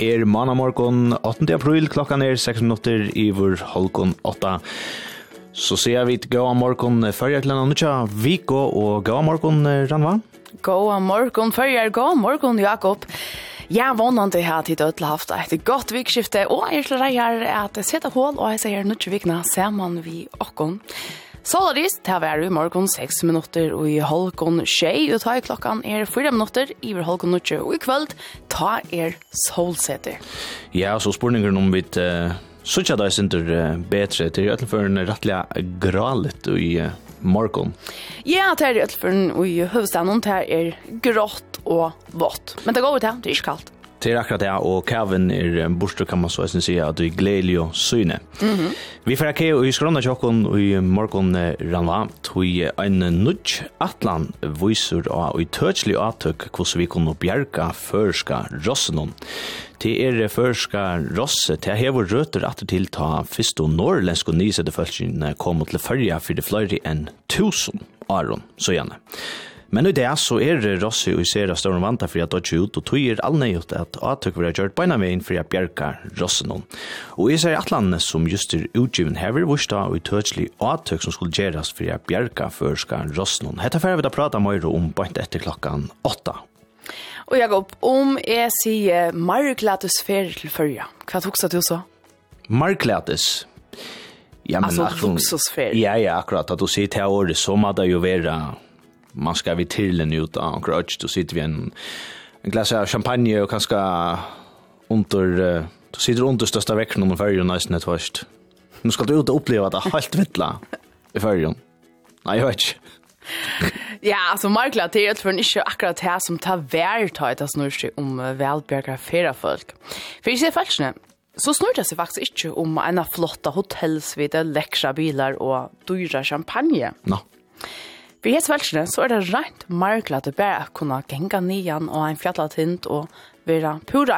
Måndag morgon 8. april, klockan 6 minuter över 7:30. Så ser vi gå morgon förra till en annan vecka och gå morgon Ranva. Gå morgon förra, gå morgon Jakob. Ja, vannande har tid att haft ett gott vikskifte och jag skulle säga att sätta hål och jag säger nu vikna samman vi och Solarist, det var i morgon 6 minuter og i halvgån tjej, og ta i klokkan 4 minutter i halvgån nødje, og i kveld ta solsetter. Ja, så spurningen om vi så ikke da er sinter bedre til i for en rettelig gralet i morgon. Ja, det i for i høvestaden, det grått og vått, men det går ut her, det ikke kaldt. Til akkurat det, og Kevin borste, kan man så si at du gleder jo syne. Vi får ikke i skrona tjokken i morgen Ranva, tog en nudj atlan viser og i tøtslig avtøk hvordan vi kunne bjerga førska rossen. Til førska rosse, til hever røter at til ta fyrst og norrlensk og nysede følelsen kom til førja for det flere enn 1000 åren, så gjerne. Men i det så Rossi og ser større vanta for at dodge ut, og tog allnøyt at avtøk vil ha gjort beina veien for at bjerka rossen. Og jeg ser atlandet som just utgiven hever vursta og tøtslig avtøk som skulle gjeras for at bjerka førska rossen. Hetta fer vi da prata mer om beint etter klokkan 8. Og Jakob, om jeg sier marklates ferie til førja, hva toksa du så? Marklates? Ja, men altså luksusferie? Ja, akkurat. At du sier til året, så må det jo være... Man ska vi till en ut av grudge, då sitter vi en glass av champagne och kanske under då sitter under största veckan om färjan nästan ett först. Nu ska du ut och uppleva det helt vittla i färjan. Nej, jag vet inte. Ja, alltså marklat det för inte akkurat här som tar värd att snurra sig om välbärgade feriefolk. För jag ser falskt så snurrar det sig faktiskt inte om en flotta hotellsvide, läckra bilar och dyra champagne. No. For i hetsveldsene så det rent marklet å bare kunne genga nian og en fjallatint og være pura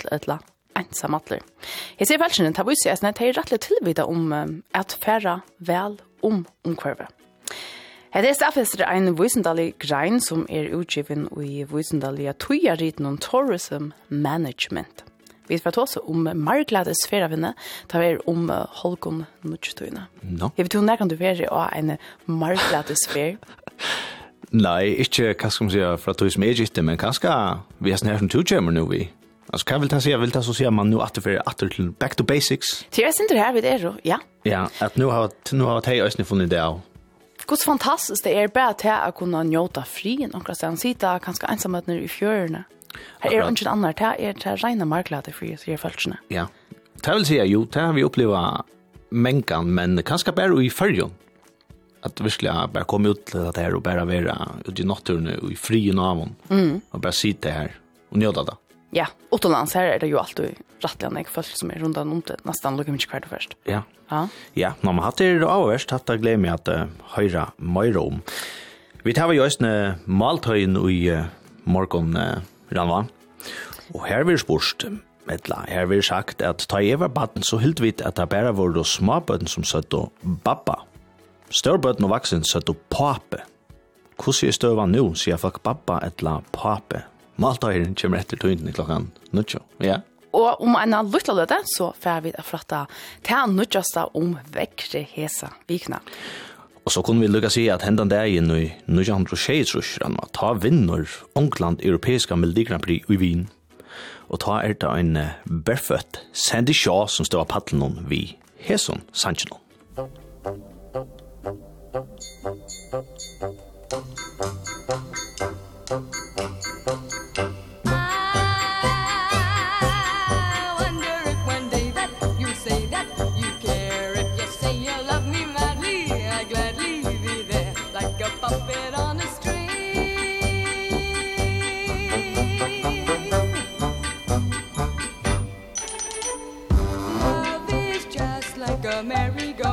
ensamatler. I hetsveldsene tar vi seg at det rettelig tilvida om at færre vel omkvarve. Det staffester en visendalig grein som utgiven i visendalige tøyariten om tourism management. Vi får ta oss om marklades ferievinne, ta vi om holkon nutjtøyene. No. Jeg vet jo når kan du være av en marklades ferie? Nei, ikke hva skal man si fra tøy som ikke, men kanskje vi har sånn her som tøykjemmer nå vi. Altså, hva vil ta si? Jeg vil ta så si at man nå atter til back to basics. Til jeg synes det her, vi det ja. Ja, at nå har jeg også funnet det av. Hvordan fantastisk det bare til å kunne njøte frien, og sitte kanskje ensamhet i fjørene. Her ikke annet, det rene marklader for å følelsene. Ja, det vil si jo, det har vi opplevd mengan, men kanskje bare i fyrjon. At virkelig bare komme ut til det her og bare være ute i naturen og i frien av henne. Og bare sitte her og njøte det. Ja, utenlands her det jo alltid rettelig jeg føler som rundt om det nesten lukker mye kvart først. Ja, ja, når man hatt det avverst, hatt det glemmer jeg at høyre mer om. Vi tar jo også maltøyen i morgen Ranva. Og her vil spørst, her vil sagt at ta i baden så helt vidt at det bare var de småbøten som satt og babba. Størbøten og vaksen satt og pape. Hvordan støva nå, sier folk babba eller pape? Maltøyen kommer etter tøyden i klokkan 9. Ja. Og om en lytter løte, så får vi fratta til nødjeste om vekkre hesa vikna. Og så kunne vi lukka si at hendan dagen i 1926 ta vinner Ångland europeiska Melodi Grand Prix i Wien. Og ta det en berfødt Sandy Shaw som stod av paddelen vi Heson Sanchinon. Merry-go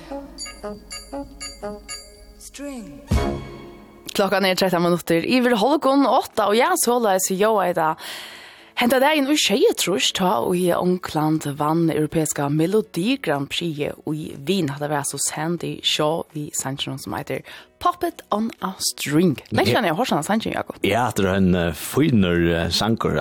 Klockan är 13 minuter. Iver Holgon 8 och jag så läser jag idag. Hända där en tjeje trus ta och i Onkland vann europeiska Melodi Grand Prix och i Wien hade varit så Sandy Shaw vid Sanchez som heter Puppet on a String. Längre när jag hör såna Sanchez Jakob. Ja, det är en finer sankor.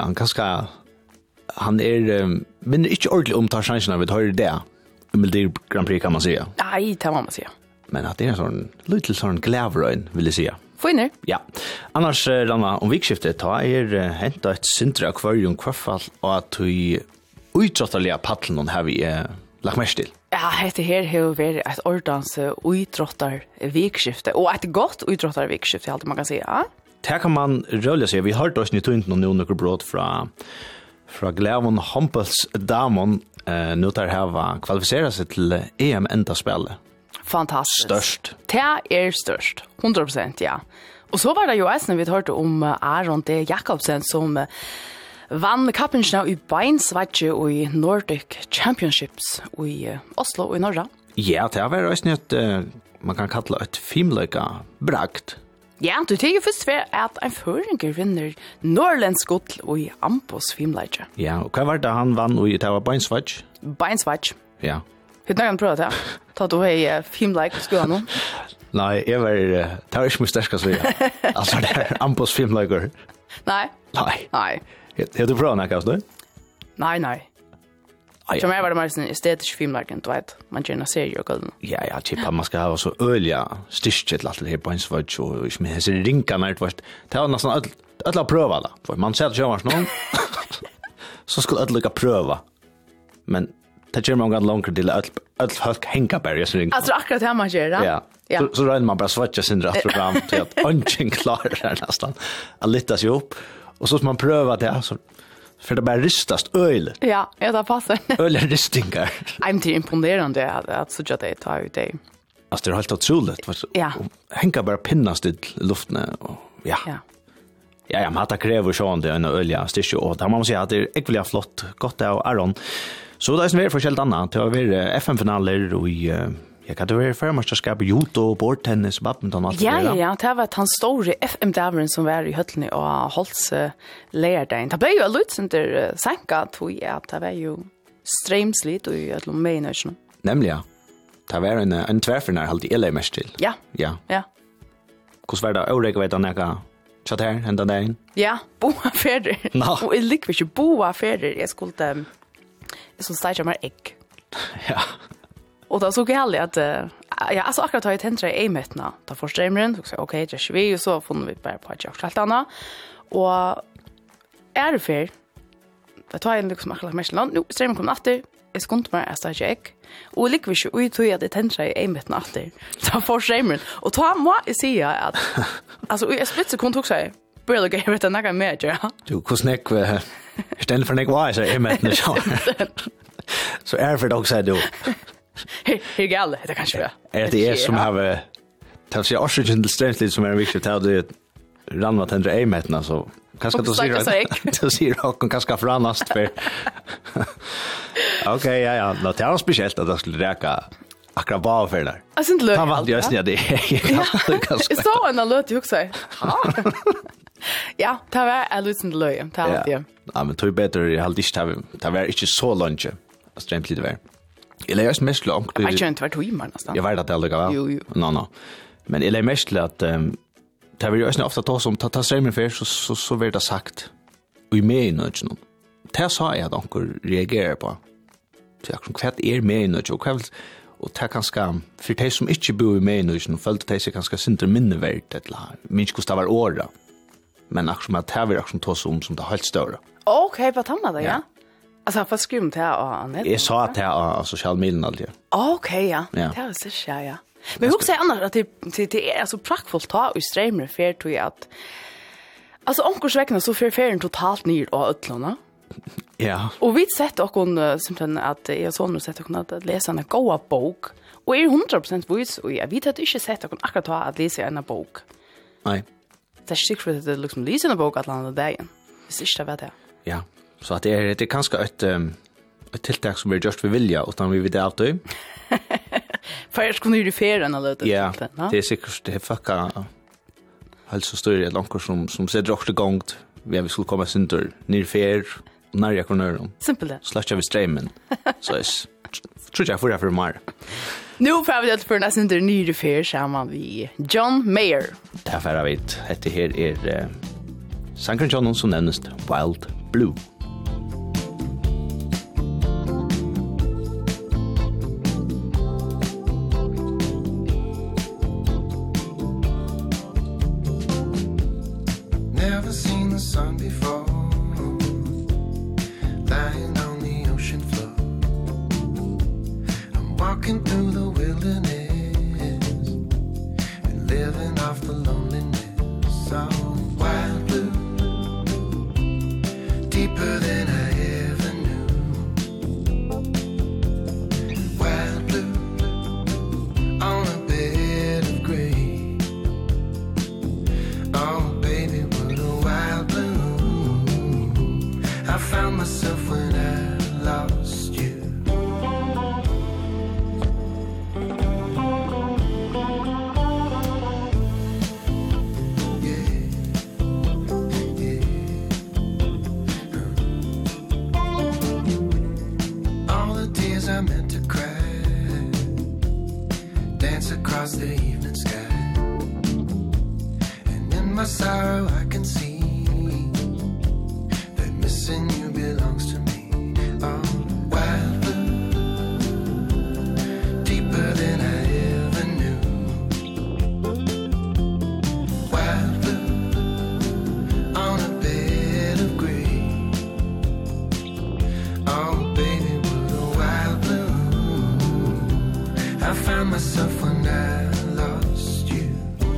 Han är men inte ordentligt omtar chanserna vi tar det. Melodi Grand Prix kan man säga. Nej, det må man säga. Men att det är en sån liten glävröjn vill jag säga. Finer. Ja. Annars Ranna om vikskiftet ta hämta ett syntra akvarium kvarfall och att vi utrottarliga paddlen har vi lagt mest till. Ja, det här har varit ett ordans utrottar vikskifte och ett gott utrottar vikskifte allt man kan säga. Det kan man rölla sig. Vi har hört oss nu tunt någon brott från Glävon Hampels damon nu tar här kvalificerar sig till EM enda spelet. Fantastiskt. Störst. Det är störst. 100%, ja. Och så var det ju när vi hörde om Aron D. Jakobsen som vann kappensna i beinsvatsje och i Nordic Championships och i Oslo och i Norra. Ja, det var också ett man kan kalla ett filmlöka brakt. Ja, du tycker först för att en föringer vinner norrländsk gott och i Ampos filmlöka. Ja, och vad var det han vann och det var beinsvatsje? Beinsvatsje. Ja. Hur kan prova det? Ta du hej filmlöka skolan nu? Nej, jag tar inte mig stärska så jag. Alltså det är Ampos filmlökor. Nej. Nej. Har du provat något då? Nej. Som var det mer en estetisk filmlöken, du vet. Man gärna serier och gulden. Ja, typ man ska ha så öliga styrket till allt det här på en svart och med hese rinkarna det var nästan alla pröva då. För man ser att jag var någon så skulle alla lycka pröva. Men det gör man ganska långt till att folk hänga på det så ring. Alltså akkurat här man gör det. Ja. Så rör man bara svarta sin rätt fram till att ungen klarar det nästan. Att lytta sig upp och så ska man pröva det så för det bara ristast öl. Ja, det passar. Ölristingar. Jag är inte imponerande att så att det tar ut det. Alltså det är helt otroligt. Ja. Hänga bara pinnast i luften och ja. Ja, man har kräver sån det en ölja stisch och där man måste säga att det är ekviliga flott gott av Aron. Så det är mer för helt annat. Det har varit FM-finaler och jag kan det vara förmästerskap judo, bordtennis, badminton och allt det där. Ja, det var han stora FM-davren som var i Höllne och hålls lärdagen. Det blev ju lite sånt där sänkat tror jag att det var ju strömsligt och ett lumenösn. Nämligen. Det var en tvärfinal alltid eller mest till. Ja. Hur var det? Jag vet att chat här ända där. Ja, boa färder. No. Och det likvis ju boa färder. Jag skulle starta med ägg. Ja. Och då såg jag aldrig att alltså akkurat har jag tänkt i e-mätna. Då får strömren och så okej, det vi och så får vi bara på att jag allt annat. Och är det för då tar jag liksom akkurat mest land. Nu strömmen kommer efter. Jag ska inte bara starta ägg. Och likvis ju ut hur jag det tänkt i e-mätna efter. Då får strömren. Och då må jag säga att alltså jag splittar kontakt så börjar jag vet några mer ja. Du kusnek istället för något så e-mätna så är för också du. Hur galt det kanske är. Är det som har tals jag också inte strängt som är viktigt att det ranna tändra e-mätna så kanske då ser jag då ser jag och kanske förannast för. Okej, ja, det är speciellt att det skulle räcka akkurat bara för där. Alltså inte lönt. Han var just det. Så en låt ju också. Ja, det var en liten löje. Ja, men tror bättre jag hade det var inte så långt. Strängt lite väl. Eller jag är mest långt. Jag har inte varit hemma nästan. Jag vet att det aldrig var. Jo. No. Men jag är mest att det vill ju ofta ta som ta strömmen för så blir det sagt. Och med i någon. Det sa jag att onkel reagerar på. Så jag kvart är med i någon och det kanske för de som inte bor med i någon följde det sig ganska synter minnevärt eller minst kostar var åra. Men också att det var också ta som det helt större. Okej, vad tar man det, ja? Alltså för skrum till och jag sa att det är social medien alltid. Okej, ja. Det är så ja. Men hur säger annars att det är alltså praktfullt ta och streamer för tror jag att alltså onkursväckna så för ferien totalt ner och ötlorna. Ja. Och vi sett och hon simpelthen att jag så nu sett och att läsa en goda bok och är 100% vis och jag vet att inte sett och akkurat att läsa en bok. Nej. Det är säkert för att det liksom läsa en bok att landa dagen. Det är inte det. Ja. Så att det är kanske ett tilltag som är just för vilja utan vi vill det alltid. Först kunde ju färden eller det. Ja, det är säkert det fucka alltså större långt som ser också gångt. Vi skulle komma center ner fär när jag kunde. Simpelt det. Slasha vi streamen. Så är tror jag för mer. Nu får vi det för nästan den nya fär samman vi John Mayer. Därför jag vet att det här är Sankran John som nämns Wild Blue. Never seen the sun before, lying on the ocean floor. I'm walking through the wilderness and living off the loneliness of wild blue, deeper than I ever knew. Wild blue on a bed of gray. Oh baby, wild blue. I found myself when I lost you. Yeah, all the tears I meant to cry dance across the evening sky, and in my sorrow I can see missing you belongs to me. Oh, wild blue, deeper than I ever knew. Wild blue, on a bed of gray. Oh, baby, what a wild blue. I found myself when I lost you.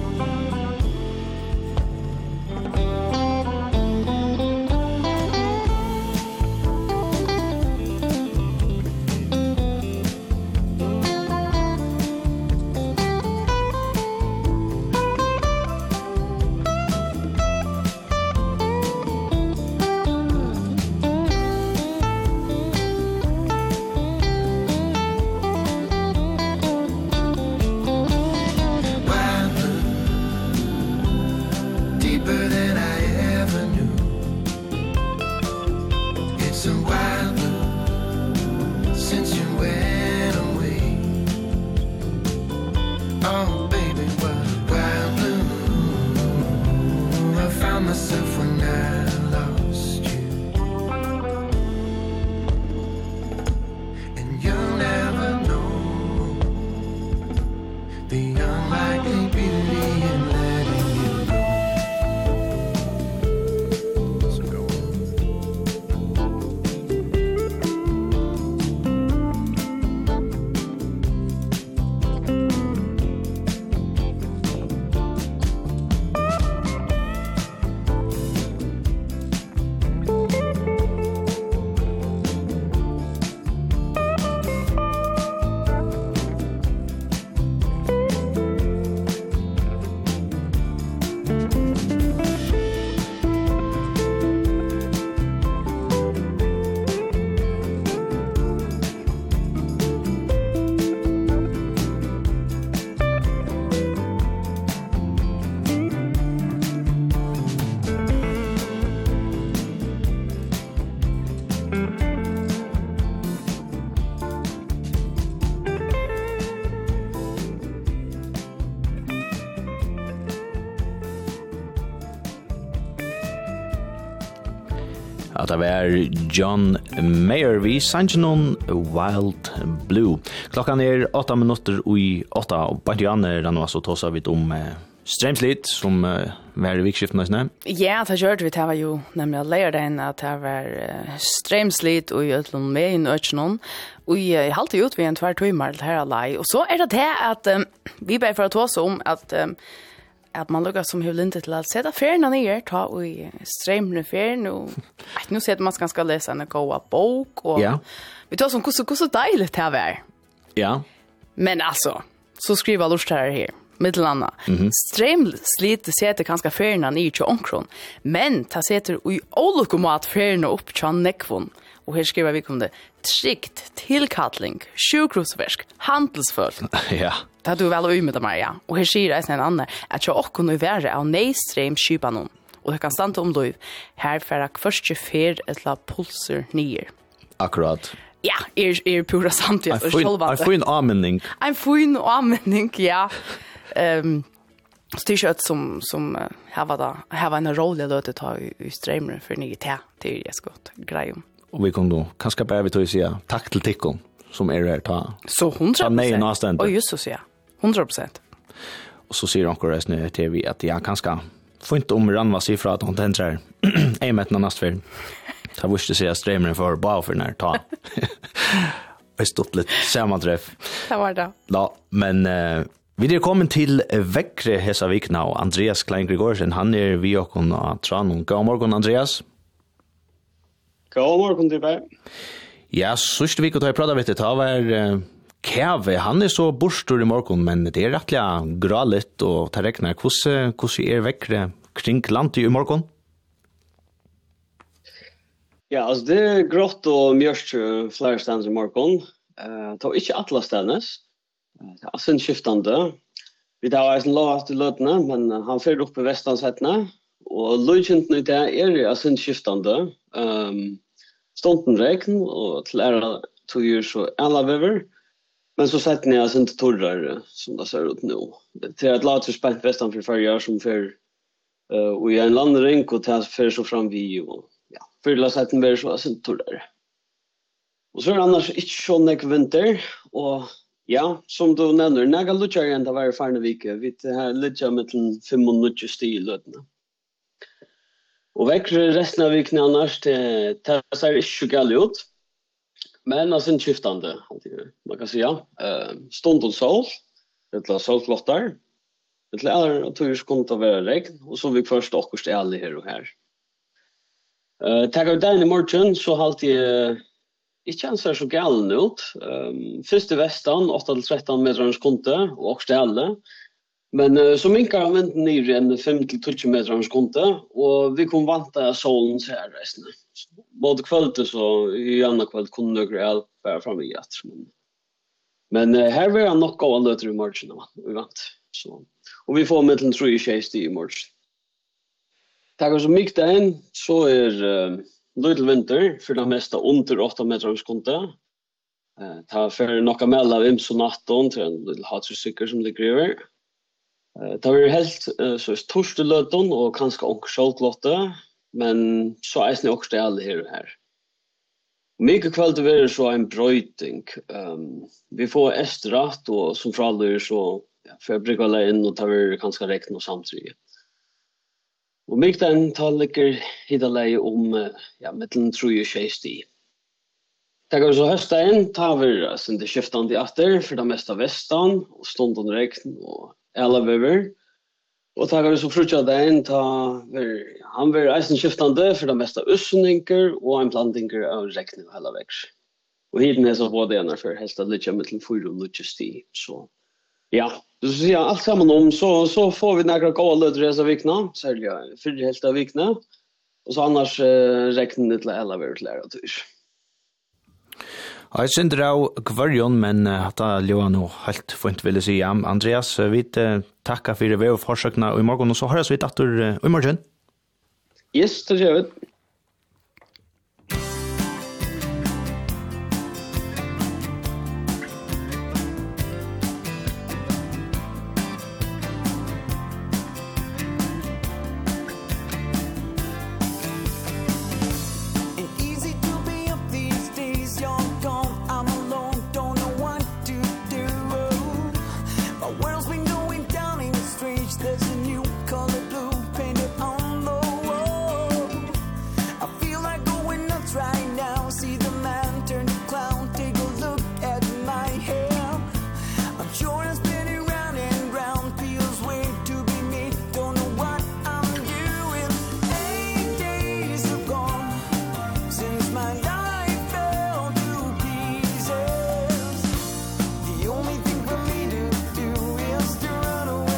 Att det var John Mayer vi sangen Wild Blue. Klockan är 8 minuter i 8 och på den andra så tar vi om Strömslit som var i vikskiften nästan. Ja, det gjorde vi. Det var ju nämligen lärden att det var Strömslit och utlån med in öknon. Och jag halt ut vid en 2 timmar det här alla. Och så är det att vi ber för att ta oss om att man lukkar som hur inte till att sätta färna ner ta och strömna färn och nu ser man ska läsa en goda bok och vi tar som hur så dejligt det här var. Ja. Men alltså så skriver lust här. Middelanda. Strömslit sätter ganska färna ner till onkron. Men ta sätter i olokomat färna upp till nekvon. Och här skriver vi om det. Trygt, tillkallning, sjukhusverk, handelsfull. Ja. Det du väl med dem ja. Och här säger det en annan att jag också nu värre av nejström kypanon. Och det kan stanna om då här för att först fer ett la pulser ner. Akkurat. Ja, pura samtidigt. En fin användning. En fin användning, ja. T-shirt som här var en rolig låt att ta i strömmen för ni till jag skott grej. Och vi kommer då kanske bara vi tror säga tack till Tickon som är där ta. Så 100%. Och just så säga. 100%. Och så ser onkel resten till vi att jag kanske får inte omranva sig för att hon tänkter en med någon nästa för. Ta visst se strömmen för bara för när ta. Det stod lite sammanträff. Det var det. Ja, men vi är kommit till Väckre hesa vikna och Andreas Klein Gregorsen, han är vi och hon Tranon. God morgon Andreas. God morgon till dig. Ja, sista veckan har jag pratat lite ta var Kave, han är så borstor i morgon men det är rättliga graligt och ta räknar hur är Väckre kring landet i morgon? Ja, alltså det är grått och mörkt flera stans i morgon. Ta inte alla stänes. Det är sen skiftande. Vi tar en låt till lötna, men han fer upp i västansättna. Och lugnt nu där är det sen skiftande. Stonten regn och till ära tog ju så alla vever. Men så sätter ni alltså inte torrare som det ser ut nu. Till att låta spänt västan för förra som för och i en landring och ta för så fram vi och ja, fylla sätten blir så sen torrare. Och så är det annars inte så mycket vinter och ja, som du nämner, några luchar igen det var förra veckan. Vi har luchar med 5 minuter stil lötna. Och Väckre resten av veckan annars det ser inte så galet ut. Men alltså skiftande, man kan säga. Stund och sol, det solklottar. Det är att det kommer att vara regn. Och så vi först också är alla här och här. Tackar den i morgon så har alltid inte känns så galen ut. Först i västan, 8-13 meter skonte och också alla. Men så minkar har vänt ner en 5-12 meter skonte. Och vi kommer vanta solen så här resten. Både kvällen så i andra kväll kunde några el bara fram i att. Men här vill jag nog gå alla till morgon vi vant. Så och vi får mellan 3-6 i morgon. Tack så mycket den så är little vinter för det mesta under 8 meter skonte. Ta för några mellan vem så natten till en liten hatsusiker som ligger över. Det var helt så torsdag löten och kanske också solklotte. Men så är det också alla här och här. Mycket kväll det är så en bröjting. Vi får estrat och som föralder så för jag brukar lägga in och ta vi kanske räkna och samtidigt. Och mycket den talar hela läge om mellan 3-6. Det går så hösten tar vi sen det skiftande efter för det mesta västan och stunden räkn och alla vever. Och tackar så frutja den han vill eisen skiftande för det mesta össningar och en plantingar av räkning hela väx. Och hiten är så både ena för helst att lite med 4 och sti. Så ja, så ser jag allt samman om så får vi några goda resa vikna, särskilt för helt av vikna. Och så annars räknar till alla väl lära tur. Jag synder av kvarjon, men att Johan och helt fint vill säga. Andreas, vi tackar för det vi har försökna i morgon och så hörs vi dator i morgon. Yes, det gör vi. There's a new color blue painted on the wall. run away.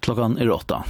Klockan 8.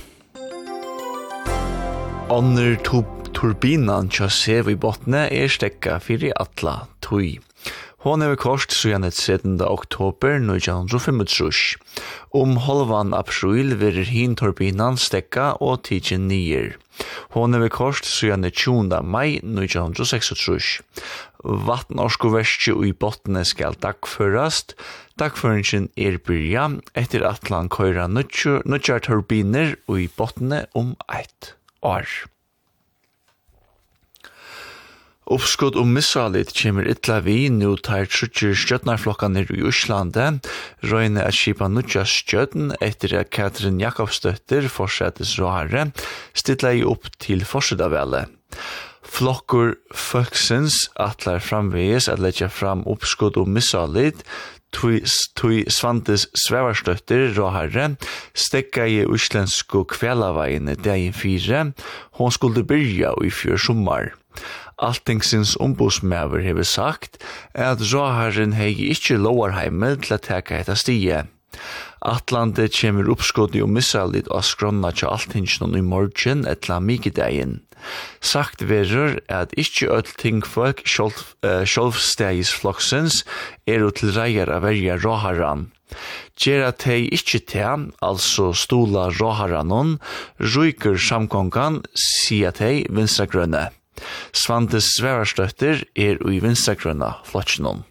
Onner turbinan tja sev i bottne stekka fyrir atla tui. Hon hever kost siden 17. oktober 1925. Halvan april verir hin turbinan stekka og tidsin nyer. Hon hever kost siden 20. mai 1936. Vatnorskoverskje i bottne skal dagførast. Dagføringen byrja etter atlan køyra nutjar turbiner i bottne 1 år. Uppskott missalit kommer ytla vi nu tar trutjer stjøtnarflokkaner i Uslande, røyne at skipa nutja stjøtn etter at Katrin Jakobsdøtter forsettes råare, stilla i opp til forsedavelle. Flokkur folksins atlar framveges at letja fram uppskott missalit, Tui Svantes Svevarstøtter råherre stekka i uslensku kvelavegene dagen 4, hon skulle byrja i fjør sommar. Alltingsins ombudsmæver hever sagt at råherren hei ikkje lovarheimel til at teka etta stie. Atlande kjemur uppskott i missalit og skronna til alltingsnon i morgen etla migedegin. Sagt verur at ikkje öll tingfolk sjálvstægisflokksins til reier av verja råharan. Gjera tei ikkje te, altså stola råharanon, ruiker samkongan, sia tei vinstragrønne. Svantes Svevarstøtter i vinstragrønna flokksnon.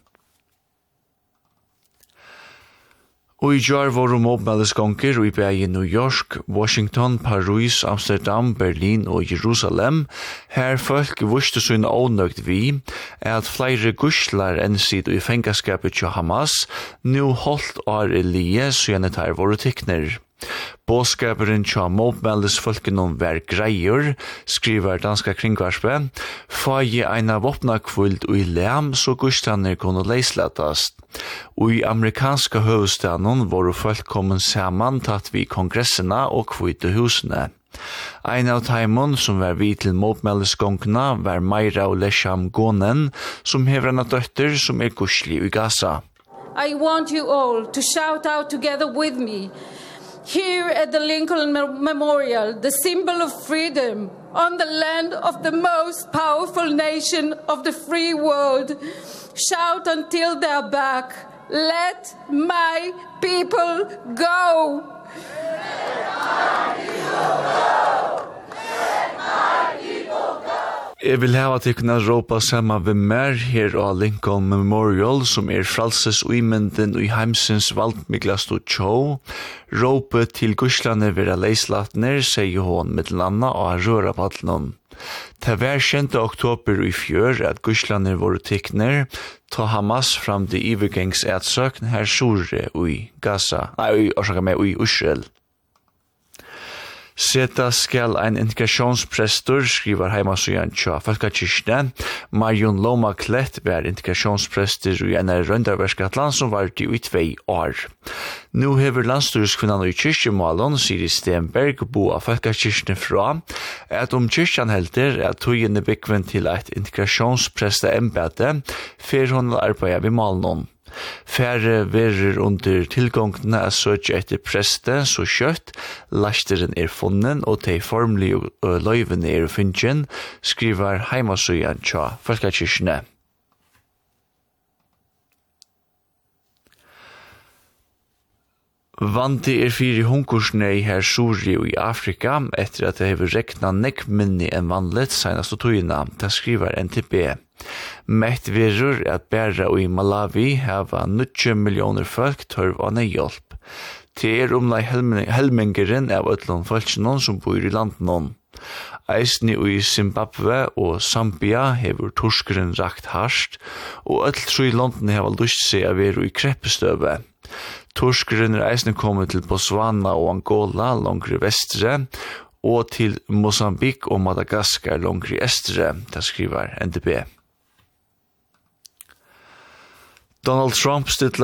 Og i jar var mobbmeldesgonker i bægi New York, Washington, Paris, Amsterdam, Berlin og Jerusalem, her folk vuste sin ånøgt vi, at flere guslar enn sid i fengaskapet til Hamas, nu holdt lie siden her våre tikkner. Båskaperen tja mobbmeldesfolkenom vær greier, skriver danska kringvarspe, fagi eina vopnakvult ui lem, så gustaner kunne leislatast. I amerikanska høvestaden var folk kommet saman tatt vi kongressena og kvite husene. Ein av taimon som var vi til mobbmeldesgongna var Meira og Lesham Gonen, som hever en døtter som gusli i Gaza. I want you all to shout out together with me. Here at the Lincoln Memorial, the symbol of freedom, on the land of the most powerful nation of the free world, shout until they're back, let my people go! Let my people go! Let my people go! Jeg vil hava til kunne råpa saman ved mer her av Lincoln Memorial, som fralses uimenden i heimsins valdmiglast og tjå. Råpe til guslane vera leislatner, sier hon mittelanna og røra padlenon. Ta hver 10. oktober i fjør at guslane voru tikkner, ta Hamas fram til ivergengsettsøkn her sore ui Gaza, ui Israel. Seta skal ein integrasjonsprestor, skriver heimasøyan tja Folkekirkene. Marion Loma Klett var integrasjonsprestor i en røndarverskatland som var i 2 år. Nå hever landstyrskvinnan i kyrkjemålen, Siri Stenberg, bo av Folkekirkene fra, at kyrkjan helter at togene bekven til eit integrasjonspresta embete, fer hon arbeida vid malen. Færre verer under tilgångene er søkje etter preste, så kjøtt, lasteren funnen og de formlige løyvene finnjen, skriver heimasøyan tja Folkekirkene. Vanti fyrir hunkursne i her Suri og i Afrika, etter at det hever rekna nekk minni enn vanligt senast og tøyina, det skriver NTB. Mett verur at bæra og i Malawi hava 90 millioner folk tørv av nøyhjelp. Det omlai helmingeren av ötlun folkjennom som bor i landen. Eisni i Zimbabwe og Zambia hever torskeren rakt harsht, og öll i London hava lust seg av veru i kreppestøve. Torskeren eisni kommet til Botswana og Angola langre vestre, og til Mosambik og Madagaskar langre estre, det skriver NDP. Donald Trump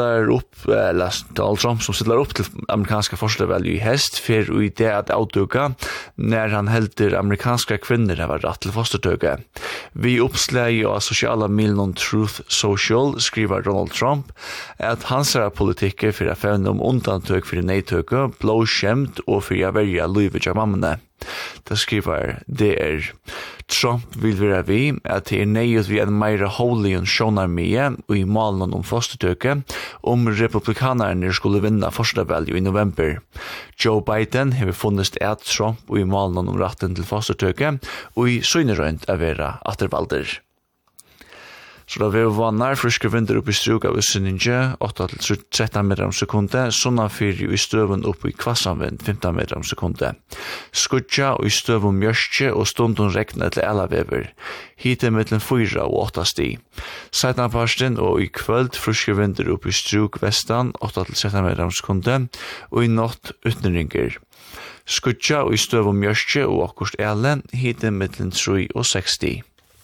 som stiller upp till amerikanska forskarvalg i höst för i det att outduka när han helter amerikanska kvinnor har rätt till fostertöga. Vi uppslag av sociala medier Truth Social skriver Donald Trump att hans politiker för att fälla undantag för nejtöga blåskämt och för att välja livet av mammorna. Det skriver DR. Trump vill vara vi att det nejut vi en mer holy och sjonar med och i malen om fostertöke om republikanerna skulle vinna första valget i november. Joe Biden har funnit att Trump och i malen om rätten till fostertöke och i synnerönt att vara återvalder. Så da vi vannar friske vinter upp i struk av Ussinninge, 8-13 meter om sekunde, sånna fyrir i støven upp i kvassanvind, 15 meter om sekunde. Skudja og i støven mjørstje og stundun regna til elavever. Hite mellom 4 og 8 sti. Seitenparsten og i kvöld friske vinter upp i struk vestan, 8-13 meter om sekunde, og i natt utenringer. Skudja og i støven mjørstje og akkurst elen, hite mellom 3 og 6 sti.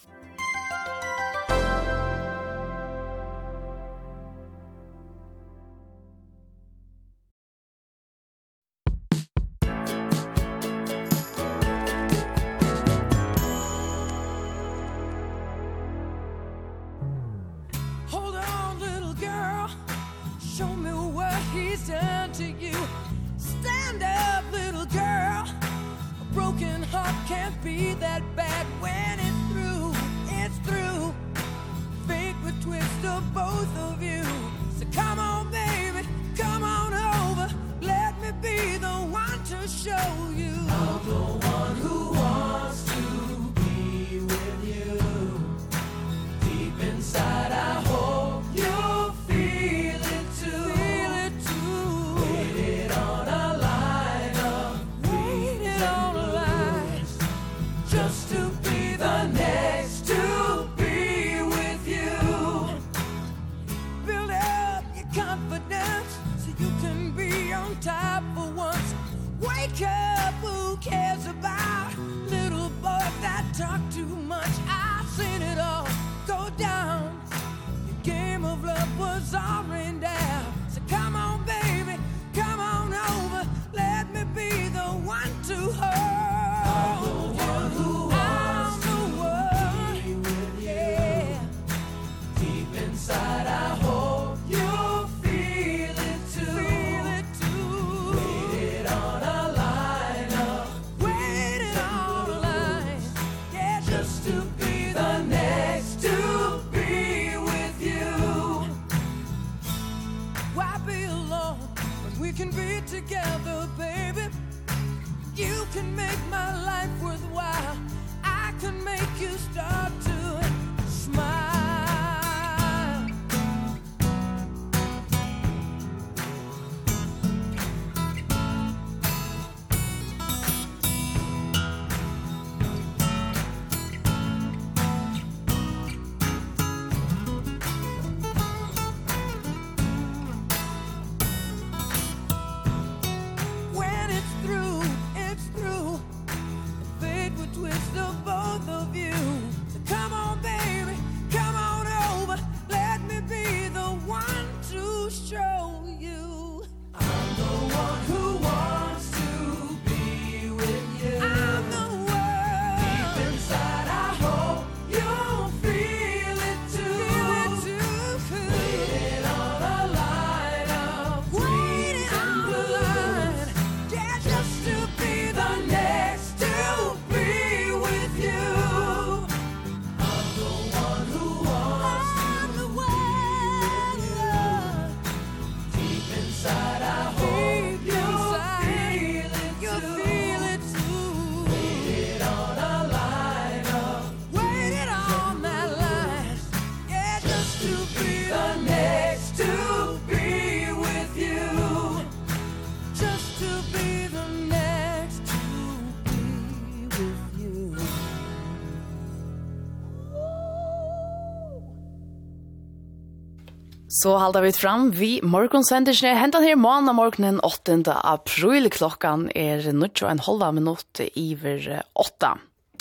Så halda vi fram vi morgonsendersne hentan her måndag morgonen 8. april klokkan 9:30 iver 8.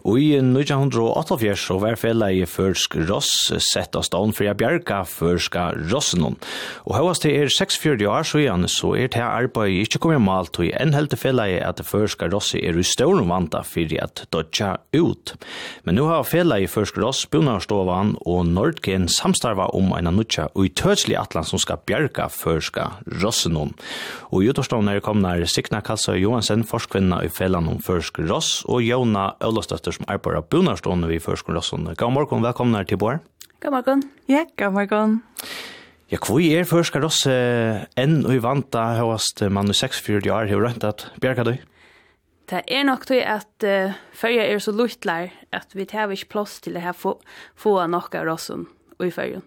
Og i 1988 så var fellet i førsk ross sett av stånd for å bjerke førska rossen. Og høyest til 46 år siden så det arbeidet ikke kommet mal til en helt fellet at det førska rosset i stor vanta for at dodja ut. Men nå har fellet i førsk ross Bunarstovan og Nordgen samstarva om en nutja og tøtslig atlan som skal bjerke førska rossen. Og i utårstående kommer Signa Kalsøy Johansen, forskvinna i fellan om førsk ross, og Jona Ølastøtter som arbeider Bunarstående ved førsk rossen. God morgen, velkommen her til Bård. God morgen. Ja, god morgen. Ja, hvor førska ross enn og i vanta høyast man i 46 år har rønt at bjerke du? Det nok til at Førja så luttlar at vi tar ikke plass til å få nok av rossen i Førjen.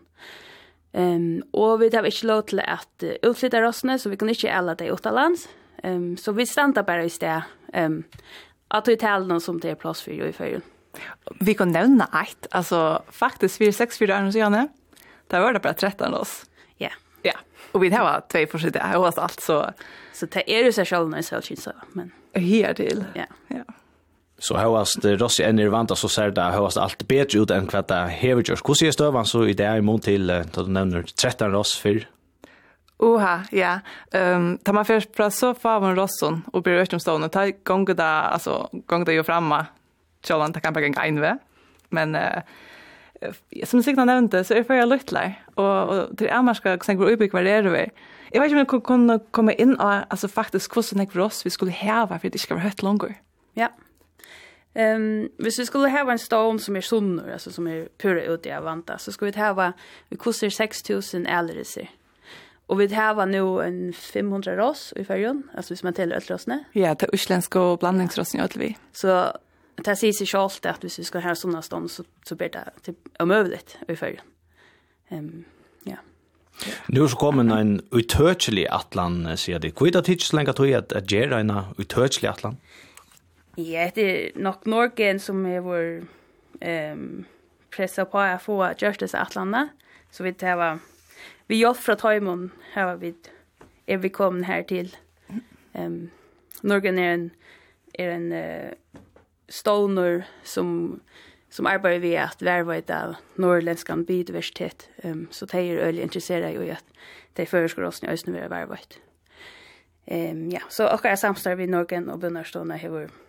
Og vi tar ikke lov til at utflytta rossene, så vi kan ikke alle det utenlands. Så vi stannar bare i sted at vi taler noe som det plass for i Førjen. Vi kan nevne ett, alltså faktiskt 4-6 år siden, det var det bara 13 ross. Ja. Ja, och vi har 2 forskjellige, jag har allt så. Så det jo seg selv når jeg selv synes, men... Her til. Ja. Ja. Så høyast rossi enn vanta, så ser det høyast alt bedre ut enn hva det hever gjørs. Hvordan støvan så i det imot til, da du nevner 13 ross før? Ja. Tar man først fra så faven rosson og blir øktomstående, tar gånger det jo framme, selv det kan bare gå inn ved. Men som Signa nevnte, så det for jeg lyttler, og til Elmarska, hvordan går utbygg varierer vi. Jeg vet ikke om jeg kunne komme inn og altså, faktisk hvordan jeg for oss vi skulle heve, for det ikke skal være høyt langer. Ja. Hvis vi skulle hava en stånd som sunnor, alltså som pura ute av vanta, så skulle vi hava, vi kostar 6,000 älriser. Och vi hava nu en 500 ross i Førjen, alltså hvis man täljer ötlrossne. Ja, det utländska och blandningsrossen i vi. Så det säger sig självt att hvis vi ska ha sådana stånd så blir det typ omöjligt i Førjen. Ja. Nu så kommer en utøtselig atlan, sier de. Hvor er det tid så lenge tog at gjøre en utøtselig atlan? Ja, det nok Norgen som vår pressa på å få gjort disse atlantene. Så vi tar vi hjelp fra Taimon her vi kommet her til. Norgen en stålner som arbeider ved at vervet av norrländskan biodiversitet. Så de øyelig interessert i at de foreslår oss i Østene ved vervet. Ja, så akkurat samstarv i Norgen og Bunarstående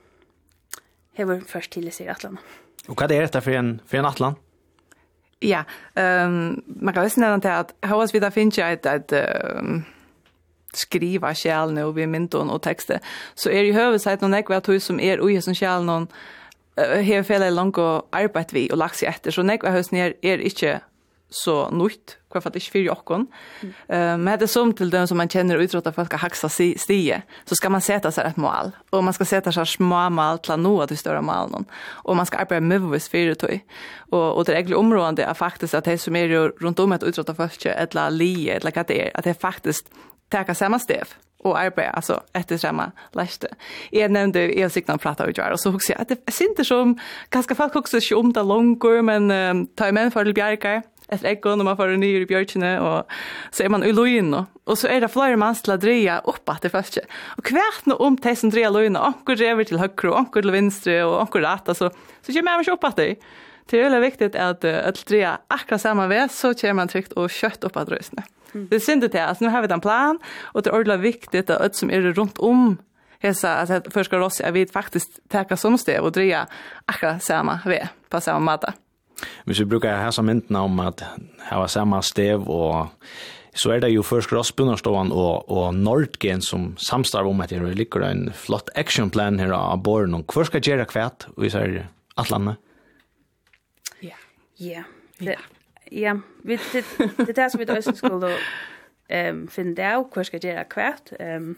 hever først til å si Atlant. Og hva er dette for en Atlant? Ja, man kan også nevne til at hos vi da finner et skriva kjælene og vi mynton og tekster, så i høveseit noen ekve at som ui som kjælene har fele langt å arbeide vi og lagt seg etter, så ekve høsten ikke så nytt, hva for at ikke fyrir okkon. Men det som til dem som man kjenner utrott at folk har haksa stige, så skal man seta seg et mål, og man skal seta seg små mål til å nå til større mål, og man skal arbeide møvis fyrir tøy. Og det egentlig områdende er faktisk at de som rundt om et utrott av folk, eller lie, eller hva det at de faktisk tager samme stev og arbeid, altså etter samme leste. Jeg nevnte, jeg og Signa pratet ut, og så husker jeg at det synes som, ganske folk husker ikke om det langer, men tar med for til bjerker, etter ekko når man får nye i bjørkene, og så man i løgene, og så det flere manns til å dreie opp at det første. Og hvert nå om de som dreier løgene, onker drever til høyre, onker til venstre, og onker rett, så kommer man ikke opp at det. Det veldig viktig at dreier akkurat samme vei, så kommer man trygt og kjøtt opp at røsene. Det syns det alltså nu har vi en plan och det är ordentligt viktigt att som är runt om hesa att först ska oss vi faktiskt ta som steg och dreja akkurat samma väg på samma matta. Hvis vi brukar ha som mynden om att ha samma steg och så det ju först Bunarstovan och Nordgen som samstarv om att det ligger en flott actionplan här av borgen och hur ska göra kvärt och vi säger Atlanten. Ja. Ja. Ja, det som vi da også skulle finne det av, hva skal gjøre hvert.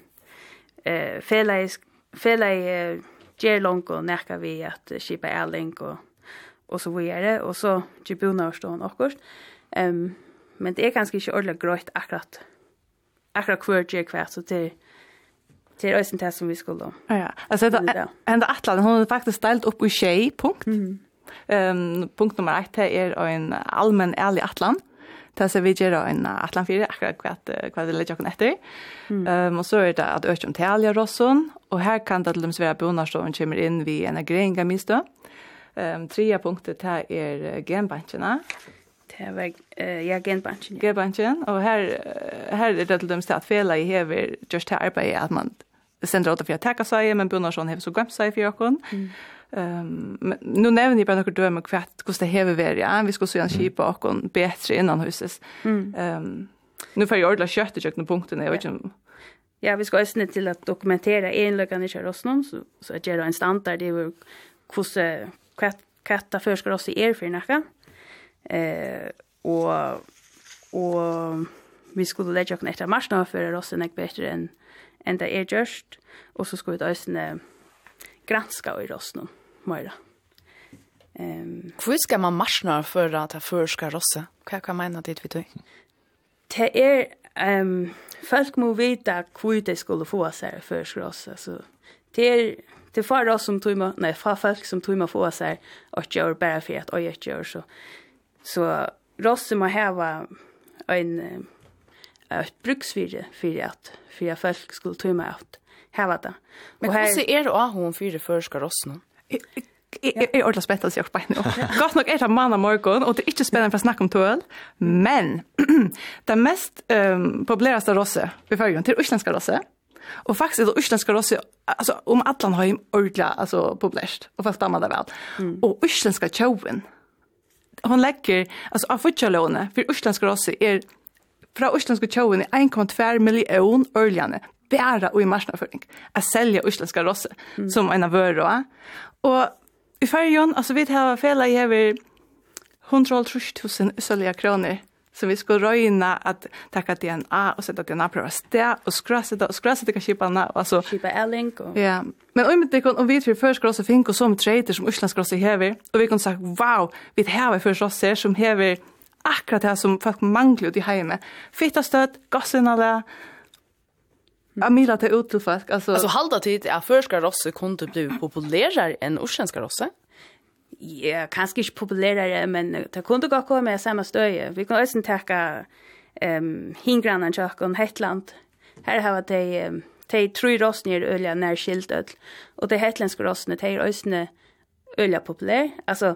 Fele gjør langt og nærker vi at skipa er link og så videre, og så gjør Bunarstående akkurat. Men det ganske ikke ordentlig grøyt akkurat hver gjør hvert, så det også det som vi skulle. Ja, altså enda Atlanten, hun faktisk delt opp i 6 punkt. Punkt nummer 1 er en allmän ærlig atlan. Det ser vi gjør en atlan 4, akkurat hva det legger oss etter. Og så det at øke talja rosson, og her kan det til dem være Bunarstående kommer inn ved en greienga mistø. Tredje punktet här är genbankerna. Det var genbanken. Genbanken och här är det till dem att fela i hever just här arbete att man sender åt för att täcka sig men Bunnarsson har så glömt sig för jag nu nämner ni bara några dömer kvart hur det hever ver ja vi ska se en skipa och bättre innan huset. Nu får jag ordla kött och kökna punkten jag vet inte. Ja, vi ska ösna till att dokumentera enlökan i Kärrosnon så att göra en standard det är hur katta förskar oss i för näka. Och vi skulle lägga oss efter marsna för oss en bättre än det är just och så ska vi ösna granska i Rosnon mer. Hur ska man marsna för att ha förskar rosse? Vad menar det vet du? Det är folk må veta hur det skulle få sig förskar rosse så det för oss som tog nej för folk som tog få sig och gör bara för att jag gör så rosse må ha en ett bruksvärde för att folk skulle tog att ha det. Men hur ser det att hon för förskar rossen? Jag ordlar spettas jag på nu. Gott nog är det manna morgon och det är inte spännande för att snacka om tål, men det mest populäraste rosse vi förgår till utländska rosse. Och faktiskt det utländska rosse alltså om Atlant har ju ordla alltså populärt och fast dammar det väl. Och utländska tjoven. Hon lägger alltså av futchalone för utländska rosse är från utländska tjoven 1,2 miljon årligen. Bara och i marknadsföring att sälja utländska rosse som en av vörra. Och i färjan, alltså vi har fälla i över 130 000 sälja kronor som vi ska röjna att tacka DNA och sätta DNA på sted och skrasa det kan skiparna alltså skipa L-link och ja men om vi för först rosse fink och som trader som utländska rosse häver och vi kan säga wow vi har först rosse som häver akkurat det som folk manglar i hemma fitta stöd gassarna Amila till ut till folk alltså halda tid att förska rosse kunde bli populärare än utländska rosse. Ja, kanske inte populärare men det kunde gå komma med samma stöje. Vi kan också täcka hingrannen och Hetland. Här har de tre rossner ölja när skilt öl och de hetländska rossne de är också ölja populär. Alltså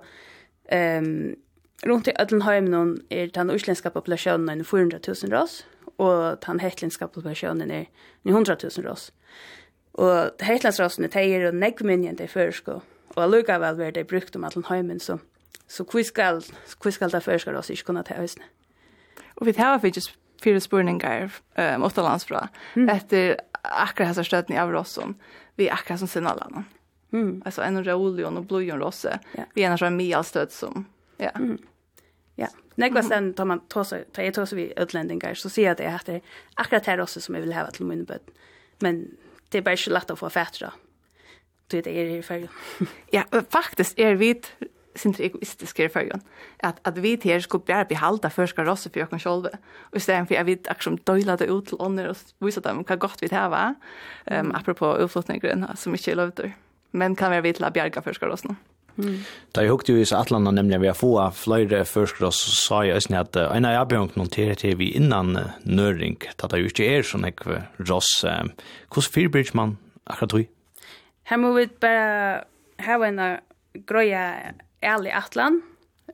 runt i Ödlenheim någon är den utländska populationen 400 000 ross. Och den hetländska populationen är 100 000 ross. Och hetlandsrossen är negminjen det försko. Och allukavall var det brukt om Atlenheimen så hur ska det förska oss inte kunna ta hösten. Och vi har faktiskt fyra spurningar åttalandsfra efter akkurat här stöden av rossen. Vi akkurat som sin alla. Alltså en reolion och blöjon rosse. Vi är en mialstöd som ja. Ja. När sen tar man tar så vi utlänningar så ser jag det att det är akkurat här också som jag vill ha till min bud. Men det är bara så lätt att få fätra. Det är i färgen. Ja, faktiskt är vi sin egoistiska i färgen. Att vi här ska bara behalda förska rosse för jag kan själva. Och istället för att vi liksom döjlade ut till ånder och visa dem hur gott vi har. Apropå utflotningen som inte är lovtur. Men kan vi vara bjärga förska rossen. Da jeg hukte jo i Atlant nemlig vi har få flere førskross, så sa jeg også at en av jeg noterer til vi innan nøring, da det jo ikke er sånn ekve ross. Hvordan fyrbryr man akkurat tog? Her må vi bare ha en grøya ærlig Atlant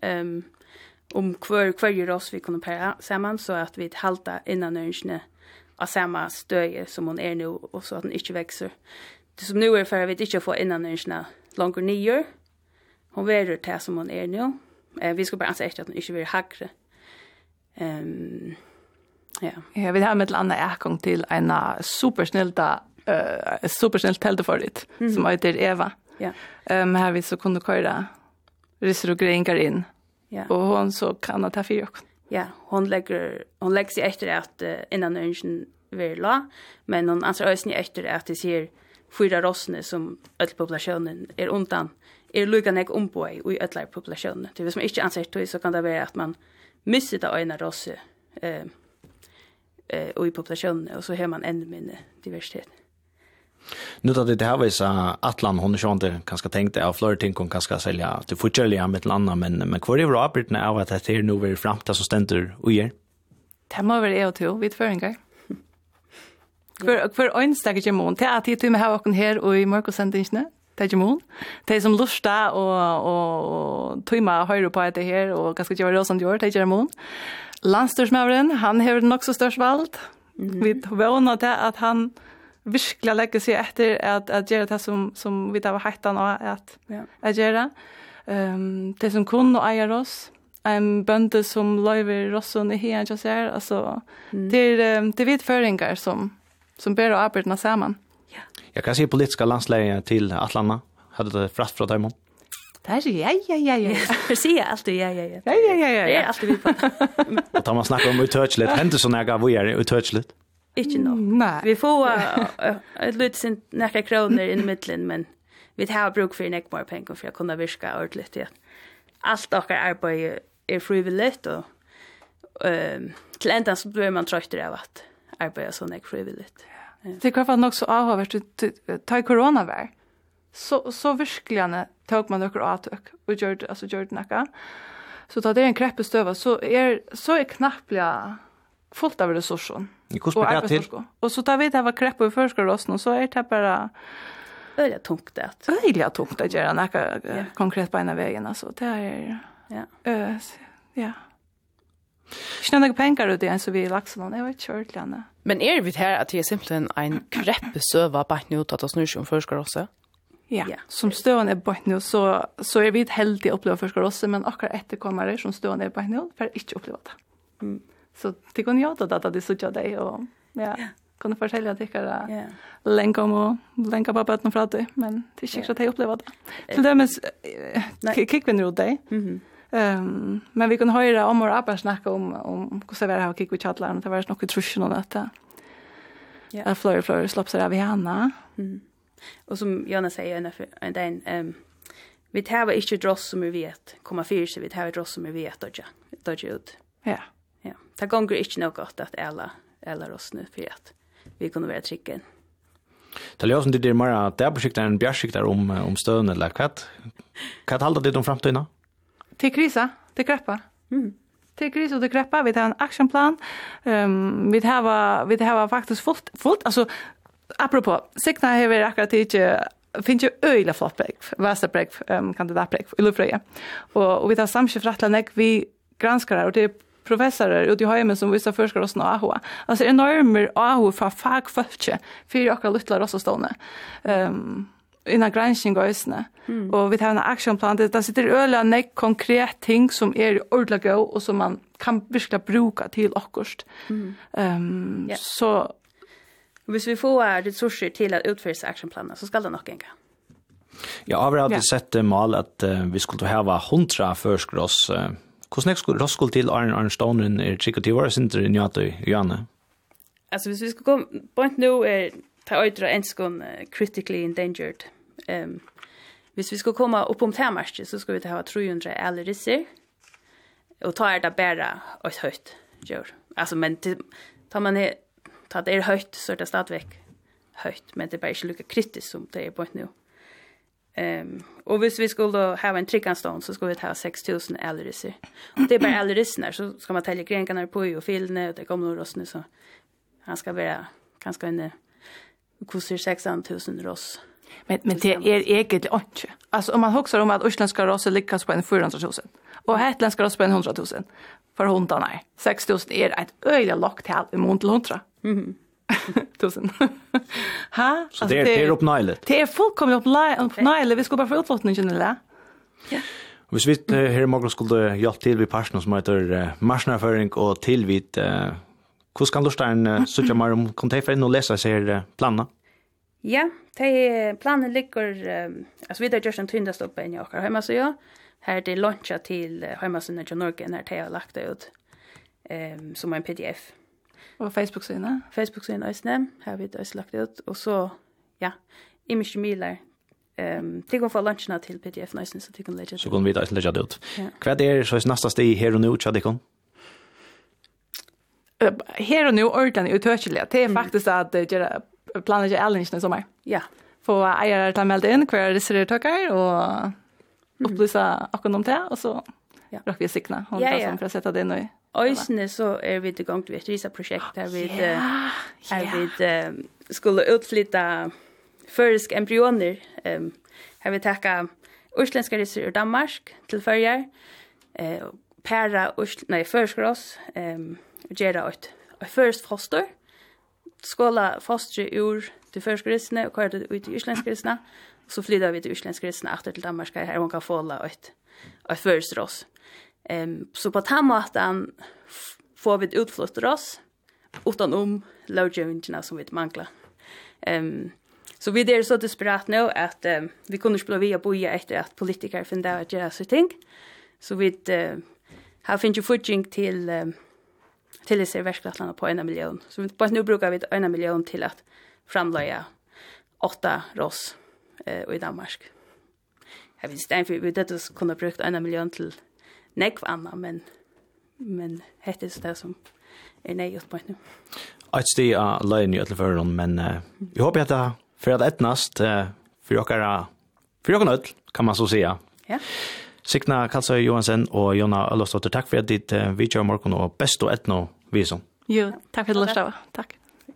om hver ross vi kunne pære sammen, så at vi halta innan nøringene av samme støye som hun er nå, og så at den ikke vekser. Det som nå er for at vi ikke får innan nøringene langer 9 år, hon verer det som hon är nu. Vi ska bara anse att hon inte vill hackre. Ja, vi har med ett annat ägång till en supersnällt telteförligt som heter Eva. Ja. Här vi så kunde köra risser och grejningar in. Ja. Och hon så kan att ta fyra. Ja, hon lägger sig efter att innan önsken vill la. Men hon anser önsken efter att det ser 4 rossne som öllpopulationen är undan. Är lukka nek omboi i ödlar populationen. Det vill som inte anser det så kan det vara att man missar det ena rosse i populationen och så har man ännu mindre diversitet. Nu da det her viser Atlant, hun ikke ikke kanskje tenkte av flere ting hun kanskje selge til fortjellige med et eller annet, men hvor er det avbrytende av at det er noe fremtid som stender og gjør? Det må være jeg til, vidt føringer. For øynstekker ikke mån, til at jeg med her og her og i morgensendingene, det är mon. Det som lusta och tøyma höra på det här och ganska göra det som gör det är mon. Landstyrsmävren, han har nog så störst vald. Vi vånar det att han virkelig lägger sig efter att göra det som vi har hattan att göra. Det som kun och äger oss. En bönde som löver rossen i hela jag ser. Alltså, det är vidföringar som ber och arbetarna samman. Ja. Jag kan se politiska landsläge till Atlanta. Hade det frast från dem? Det är ja. Precis, alltid ja. Ja. Det är alltid vi på. Och tar man snackar om uttouchligt. Händer så när vi är uttouchligt? Inte nog. Nej. Vi får ett litet några kronor i mitten, men vi har bruk för en mer pengar för att kunna virka ordentligt. Ja. Allt och arbete är frivilligt och till ändan så blir man trött av att arbeta så mycket frivilligt. Det är kvar nog så avhåvert ta i corona var. Så virkelig tog man några avtök och gjorde något. Så tar det en kreppestöva så är knappt fullt av resurser. Och till. Och så tar vi det var krepp i förskolan så är det bara öliga tungt det. Öliga tungt att göra något konkret på ena vägen alltså. Det är ja. Snälla pengar ut det så vi laxar jag vet kört länge. Men är vi här att det är simpelthen en kreppesöva på nu att oss nu som förskolan också? Ja, som stående på nu så är vi ett heldigt uppleva förskolan men akkurat efterkommare som stående på nu för inte uppleva det. Så det kunde jag att det såg dig och kunde fortälja att det är länka på böten för det men det är inte att jag upplever det. Till dömes kickvinner ut dig. Men vi kan höra om våra appar snacka om hur det här kick vi chatlar och det var något truschen om detta. Ja, Fleur slapsar av Hanna. Och som Jonna säger vi tar inte dross som vi vet komma för sig vi tar dross som vi vet då ut. Ja. Det går inte något att alla oss nu för att vi kunde vara tricken. Tal jag som det är mer att det projektet en bjärskiktar om stöden eller vad håller det om framtiden? Till krisa, till kreppa. Till kris och till kreppa vi har en actionplan. Vi har faktiskt fullt alltså apropå Signa har vi akkurat inte finns ju öjla flottbreak, västerbreak, kandidatbreak i Lufröja. Och vi tar samskifträttlarna vi granskar och det är professorer ute i Höjmen som visar forskar oss några AHA. Alltså enormer AHA för fagfolk för akkurat lilla rossastående. Innan granskning och ösne. Och vi tar en actionplan där sitter öliga konkret ting som är ordentligt gå och som man kan virkelig bruka till akkurst. Så hvis vi får resurser till att utföra actionplanen så ska det nog gänga. Jag har alltid sett mål att vi skulle ha 100 förskross. Hur snägt skulle roskul till Arne Stonen är trick till vara inte i Janne. Alltså hvis vi ska gå point nu är ta utra enskon critically endangered. Hvis vi ska komma upp om termarsk så ska vi ha 300 allergiser. Och ta det bara ett högt gör. Alltså men tar man ta det är högt så är det stadigvæk högt men det är bara inte lika kritiskt som det är på nu. Och hvis vi skulle ha en trickanstånd så skulle vi ha 6000 allergiser. Och det är bara allergiserna så ska man tälja grenkarna på och filna och det kommer nog nu så han ska vara ganska en kostar 16,000 ross. Men det är egentligen inte. Alltså om man huxar om att utländska rossar lyckas på en 400,000 och hetländska rossar på en 100,000 för hundarna. 6,000 är ett öjla locktal i mån till 100. 1000. Ha? Så det är uppnöjligt. Det är fullkomligt uppnöjligt. Vi ska bara få utlottningen eller? Ja. Hvis vi här i morgon skulle hjälpa till vid personer som heter marsnarföring och till vid hur ska du starta en sucha mer om kontakta och läsa sig planerna? Ja, planen ligger alltså vi har gjort en tyndastoppen i åker hemma så ja. Här det launcha till hemsidan i Norge när det har lagt ut som en pdf. Och Facebook-sidan? Facebook-sidan är här vi har lagt ut och så ja, image milar till att få luncherna till pdf nästan så tycker lägga. Så kan vi lägga det ut. Vad är så nästa steg här och nu Chadikon? Här och nu ordentligt utökligt. Det är faktiskt att göra planer alldeles i sommar. Ja. Få ägare ta melda in kvar reservatökar och upplysa om det och så råkar vi signa om det som för att sätta det nu. Ösne så är vi igång med ett risaprojekt där vi skulle utflytta försk embryoner Här vi tacka utländska resor ur Danmark till förjar. Pæra førskross, gjøre et først foster, skåla foster ur til førskrossene og kører det ut til islandskrossene, og så flytter vi til islandskrossene etter til Danmark, her man kan få et først ross. Så på den måten får vi et utflott ross, utenom lovgivningene som vi mangler. Så vi er så desperat nå at vi kunne ikke bli å bo etter at politikere finner det å gjøre seg ting, så vi har finns ju fudging till det serverskatlarna på 1 miljon. Så på nu brukar vi 1 miljon till att framlägga 8 ross i Danmark. Jag vet inte vi det kunde brukt 1 miljon till nekv anna men det är det som är nej på nu. Ett steg är lögn i alla fall men jag hoppas att det för att ettnast för jag kan kan man så säga. Ja. Signa Karlsøy Johansen og Jonna Øllostotter, takk for at ditt video morgen og best og etno visum. Jo, takk for det løsstava. Takk.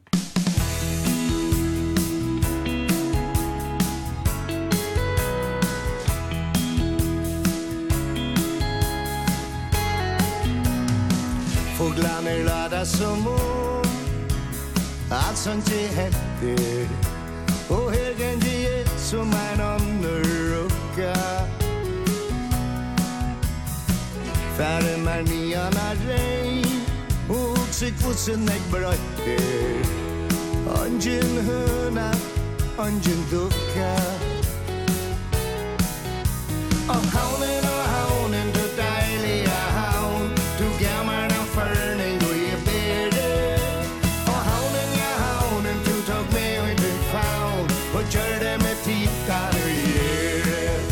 Fåglarna laddar som om allt som inte händer och högen ger som en underrucka. Färre marniarna regn och sikvosen ägg brötter. Ungen höna, ungen ducka. Och haunen, du dejliga haun. Du gammarna förning och ge bättre. Och haunen, du tog med och din faun. Och gör det med tittar och ger.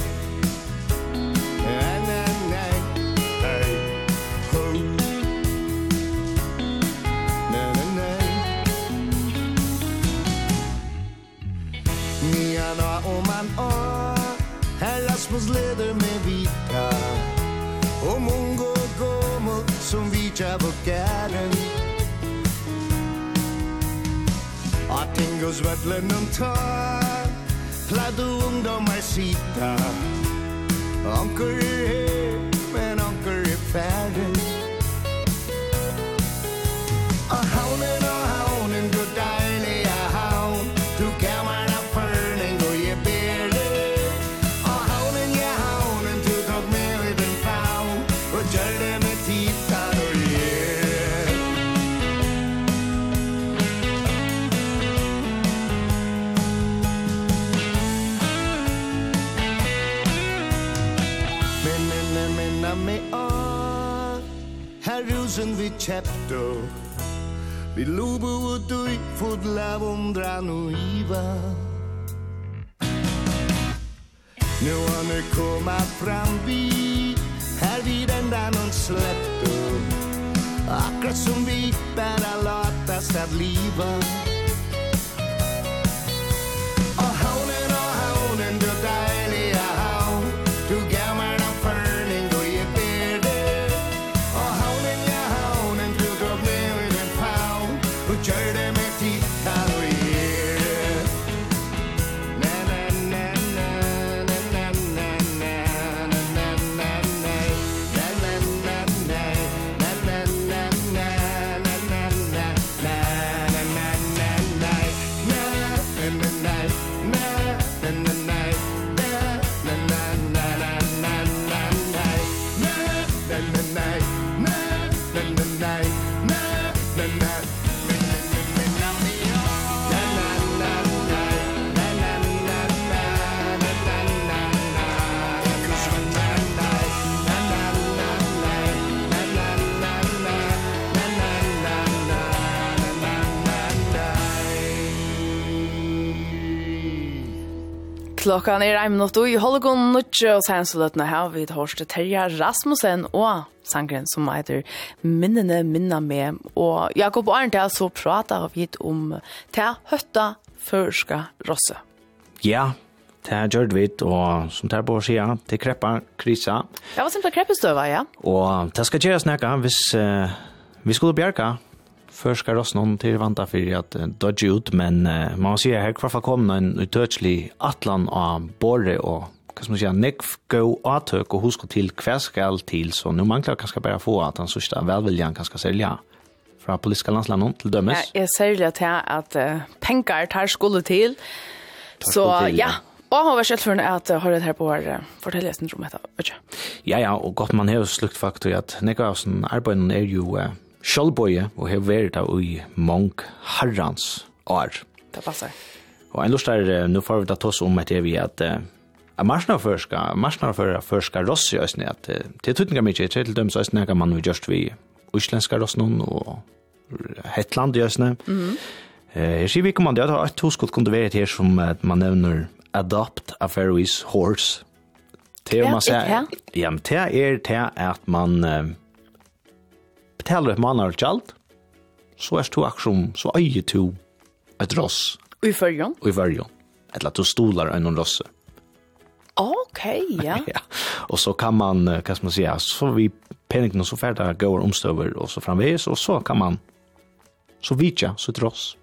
Rasmus leder med vita och mongo gomo som vita vokalen. Att tingos vattlen tar pladu ungdomar sita. Anker är här men anker är färden. Och haunen du dejliga haun. Du gammarna förning och ge bättre. Gör det med tittar och ger. Men med här rusen vi käpto. Vi lobo och dui fodla vondran och iva. Nu har ni komma fram vid här vid den där någon släppte. Akkurat som vi bara latas att liva. Och haunen, du dejliga haun. Du gammarna förning och ge bättre. Och haunen, du drog med i din faun. Och gör det med tittar och ger. Klockan är 1 minut och i Holgon Nutje och sen så låtna här vid Horst Terja Rasmussen och sangren som heter Minna med och Jakob Arndt så pratar vi om ta hötta förska rosse. Ja, det gjør vi, og som tar på å si, det krepper krisa. Det var simpelthen kreppestøver, ja. Og det skal gjøres nækka, hvis vi skulle bjerke förska ross någon till vanta för att dodge ut, men man ser här kvar kom en uttörslig atlan av borre och vad ska man säga, neck go atök och huska till kväskal till, så nu man kanske bara få att han sista välviljan kanske sälja från politiska landsland till dömes. Ja, jag säger till att pengar tar skulle till. Så ja. Och har varit för att ha det här på fortäljarsyndromet. Ja, och gott man har slukt faktiskt att Nikolausen arbeten är ju självboje och har varit i många herrans år. Det passar. Och en lust är nu får vi ta oss om att vi att marknadsförska ross just nu att till tutningar mycket till dem så är snäga man ju just vi utländska ross någon och Hetland just nu. Jag ser vi kommer det att huskot kunde vara det här som man nämner adopt a Faroese horse. Det man säger, ja, men det är det att man betalar ett manarkjalt, så är det aktion, så äger du ett ross. I förjon? I förjon. Eller att du stolar en rosse. Okej, ja. Ja. Och så kan man, vad ska man säga, så vi penningen så färda går omstöver och så framvägs, och så kan man så vitja så ett ross.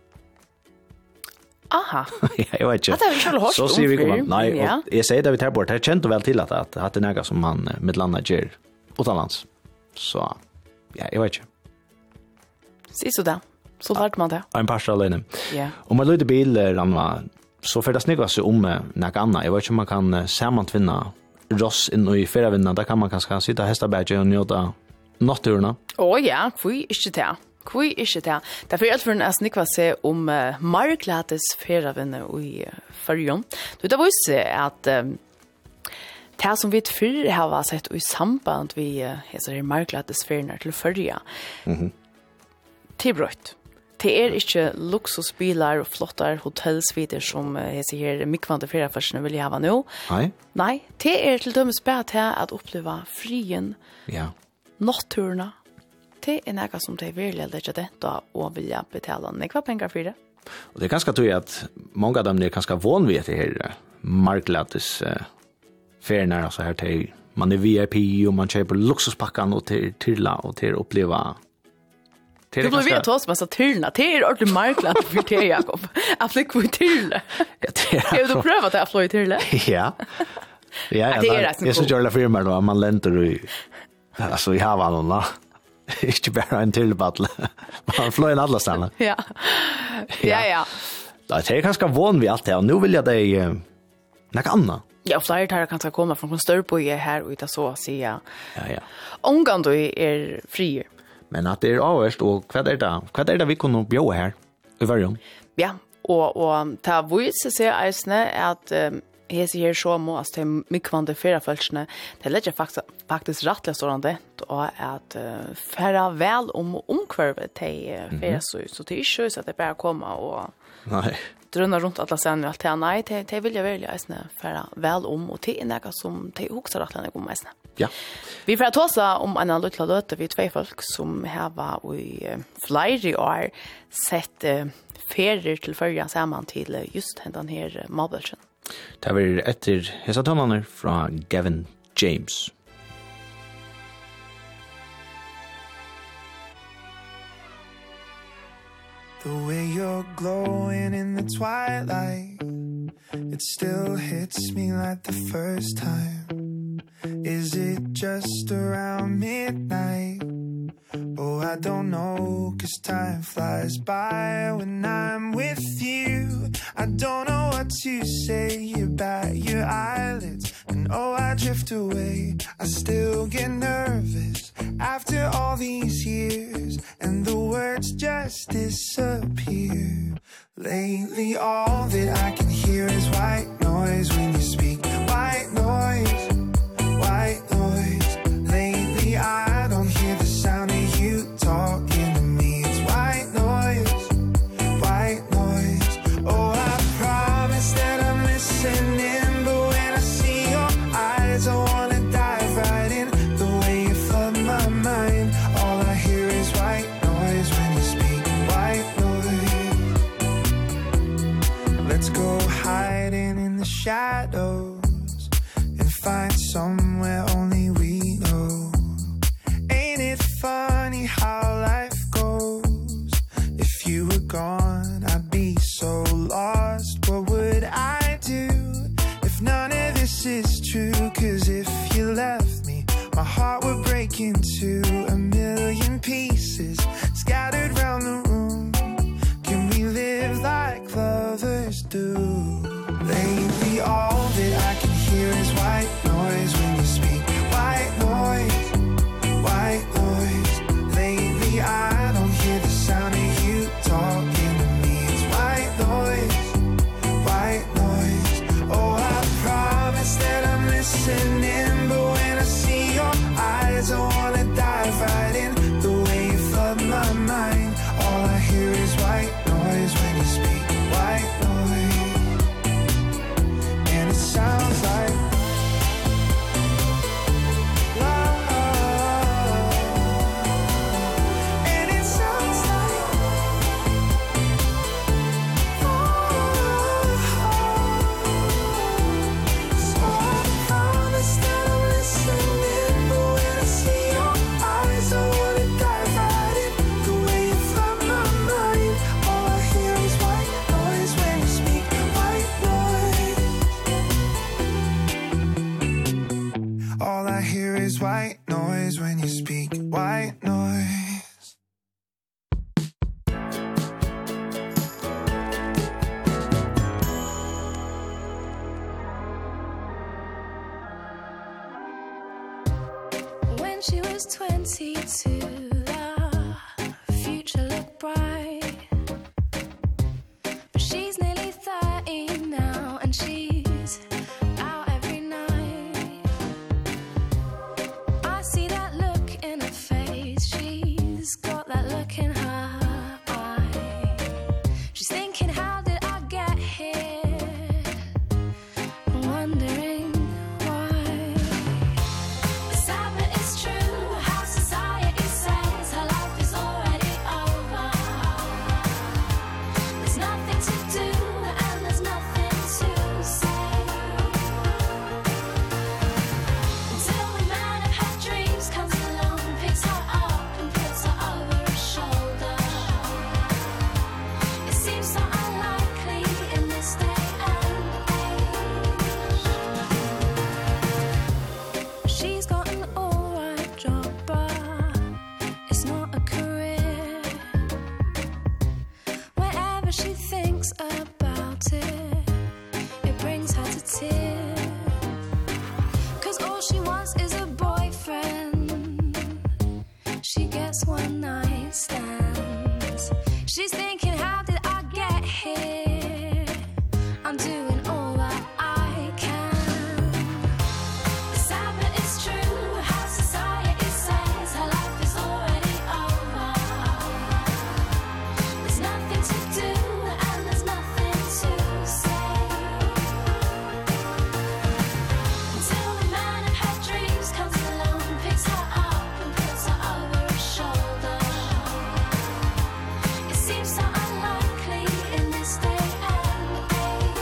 Aha. Ja, jag vet inte. Det har vi hört så ser vi kommer. Nej, ja. jag säger det vi tar bort. Det känns väl till att det är något som man med landet gör utomlands. Så, ja, jag vet inte. Se så där. Så lärde man det. En par alene. Ja. Om man lyder bil, Ranva, så får det snygga sig om något annat. Jag vet inte om man kan sammantvinna ross in i ferievinna. Där kan man kanske sitta hästabädje och njöta natturerna. Ja, kvui ikke det. Kvui ikke det. Derfor er alt for en snikva se om marklates ferievinne i Førjon. Det viser at det som vi før har sett i samband med marklates feriene til Førja, til brøtt. Det er ikke luksusbilar og flottar hotellsvider som her mikvande ferieførsene vil ha nå. Nei, det er til dømes bare til at oppleva frien, natturerna. Det är något som det är väldigt lätt att och vilja betala några pengar för det. Och det är ganska tydligt att många av dem är ganska van vid det här marklates färgerna, alltså här till man är VIP och man köper luxuspackan och till och till uppleva. Det blir vi att ta oss massa tyrna. Det är ordentligt marklat för det, Jakob. Att flyga på tyrle. Har du prövat att flyga tyrle? Ja. Ja, jag så gör det firma då man länder i alltså i havan. Ikke bare en tyrlebattle. Man fløy en alle stedene. Ja. Det er ganske van vid alt det, og nå vil jeg det noe annet. Ja, flere tar kan komma från størrboje her og så å si. Ja. Omgang du er frier. Men at det er avhørst, og hva er det vi kunne bjøre her i Førjon? Ja, og ta viser seg eisene at jeg sier så må at de mykvande feriefølsene, det legger faktisk rettelig stående og at færre vel om omkvarvet til feriesøy. Så det er ikke så at det bare kommer og drønner rundt alle stedene og alt det. Nei, det vil jeg velge eisene færre vel om, og det er noe som de hokser rettelig om eisene. Ja. Vi får ta oss om en liten løte vi två folk som har i flere år sett ferier til førja sammen til just den her Malbølsen. Det var etter hesa tonene fra Gavin James. The way you're glowing in the twilight, it still hits me like the first time. Is it just around midnight? Oh, I don't know, 'cause time flies by when I'm with you. I don't know what to say about your eyelids, and oh, I drift away. I still get nervous after all these years, and the words just disappear. Lately, all that I can hear is white noise when you speak. White noise, white noise. Lately, I don't hear the sound of you talking to me. It's white noise, white noise. Oh, I promise that I'm listening, but when I see your eyes, I wanna dive right in. The way you flood my mind, all I hear is white noise when you speak. White noise. Let's go hiding in the shadows and find somewhere only we know. Ain't it funny how life goes? Lately all that I can hear is white noise when you speak. White noise, white noise. Lately I don't hear the sound of you talking to me. It's white noise, white noise. Oh, I promise that I'm listening, but when I see your eyes I wanna dive right in. The way you flood my mind, all I hear is white noise when you speak. White noise, and it sounds like white noise when you speak. White noise. When she was 22, the future looked bright. But she's nearly 30 now, and she's out every night. I see that look in her face. She's got that look in her eye. She's thinking, how did I get here? Wondering why. It's sad, but it's true. How society says her life is already over. There's nothing to do and there's nothing to say. Until the man of her dreams comes along, picks her up and puts her over his shoulder. It seems so unlikely in this day and age. She's got an alright job, but it's not a career. Whenever she thinks about it, it brings her to tears. 'Cause all she wants is a boyfriend. She gets one night stands. She's thinking, how did I get here? I'm doing all that I can. It's sad, but it's true. How society says her life is already over. There's nothing to do and there's nothing to say. Until the man of her dreams comes along, picks her up and puts her over his shoulder. It seems so unlikely in this day and age.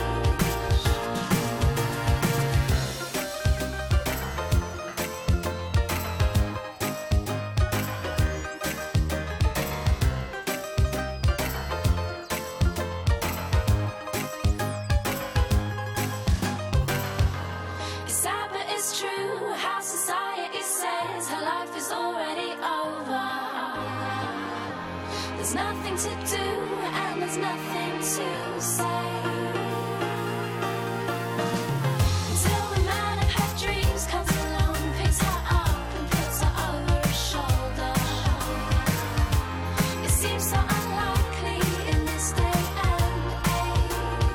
It's sad, but it's true. How society says her life is already over. There's nothing to do and there's nothing to say. Until the man of her dreams comes along, picks her up and puts her over his shoulder. It seems so unlikely in this day and age.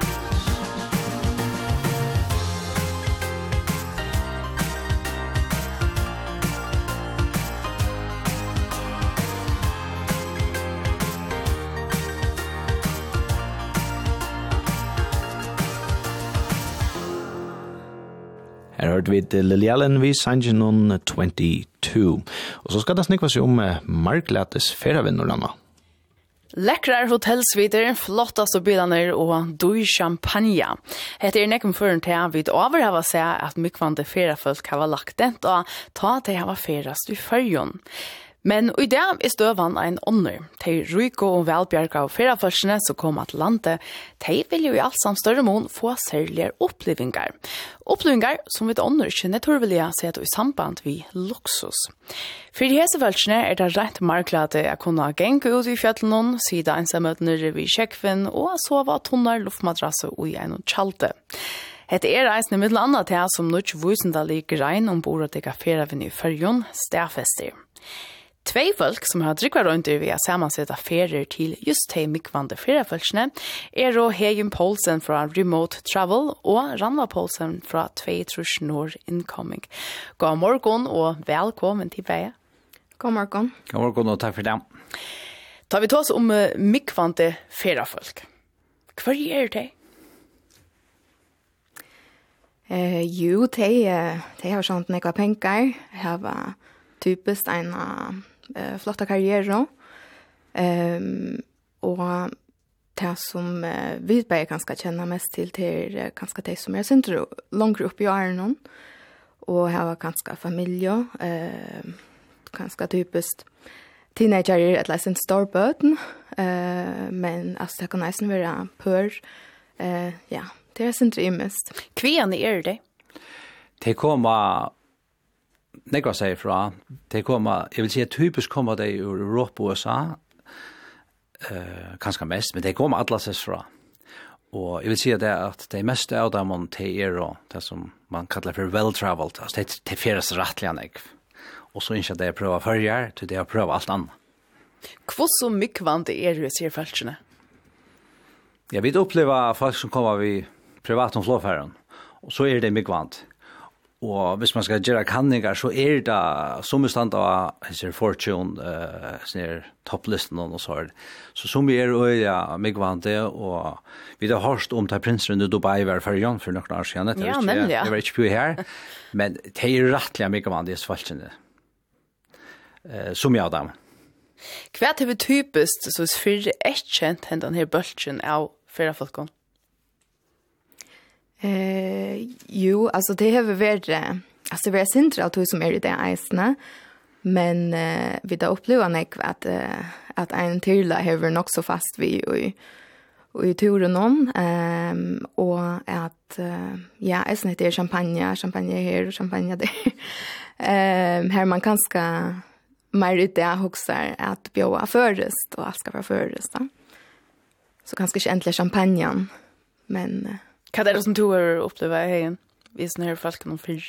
Her hørte vi til Lily Allen, vi sannsyn noen 22. Og så skal det snikva seg om Marklates ferdavinnerne. Lekkrar hotellsvider, flottast og bilaner og dyr champagne. Hette nekken føren til at vi overhava seg at mykvande feriafolk hava lagt dent og ta at de hava ferast i fyrjon. Men i dag er støvan en ånder. De ryko og velbjerga og fyrafölsene som kom til landet, de vil jo i alt samt større mån få særlige opplevingar. Opplevingar som vi ånder ikke naturlige sett i samband vi luksus. For de hesefölsene det rett marklade å kunne genge ut i fjötlen, sida ensamøtner vid kjekven og sova tunnar luftmadrasse og i en kjalte. Hette reisende middel annet til som nødt vusendalig grein ombord og dekka feraven i fyrjon stafester. 2 folk som har drikket rundt ved å sammensette ferier til just de mikvande feriefølsene og Heim Poulsen fra Remote Travel og Ranva Poulsen fra 2 Nord Incoming. God morgen og velkommen til Beie. God morgen. God morgen og takk for det. Da vi tar oss om mikvande feriefølk. Hva det? Jo, de har sånt nekva penger. Jeg har typiskt en flotta karriere. Og det som vi bare kanskje kjenner mest til kanskje de som synder langere opp i årene. Og jeg har kanskje familie. Kanskje typiskt teenager eller sin storbøten. Men altså, det kan nesten være pør. Ja, det synder jeg mest. Hva det? Det kommer nekva seg fra, det kommer, jeg vil si at typisk kommer det ur Europa og USA, kanskje mest, men det kommer atlases fra. Og jeg vil si at det meste av dem og det som man kallar for well-traveled, altså det fjeres rettelig nekv. Og så ikke det prøver førjer, til det å prøve alt annet. Hvor så mykvant det sier feltene? Ja, vi opplever folk som kommer vid privat om flåfæren, og så det mykvant. Og hvis man skal gjøre kanninger, så det som stand av Fortune, topplisten og så det. Så som vi øya mykvante, og vi har hørt om til prinsen i Dubai var for noen år siden. Ja, nemlig, ja. Jeg var ikke på her, men det rettelig mykvante i svalgene. Som jeg av dem. Hva vi typisk, så for kjent denne bølgen av fyrrefolkene? Jo, alltså det har varit alltså vi är sintra att som är det eisne, men vi då upplever nek att en tyrla har nog så fast vi i turen och att ja, eisne det är champagne här och champagne där. Här man kanske mer ut det huxar att bjöa förrest och allt ska vara förrest då. Så kanske inte äntligen champagnen, men hva det som du har opplevd i heien? Hvis ni har folk noen fyr?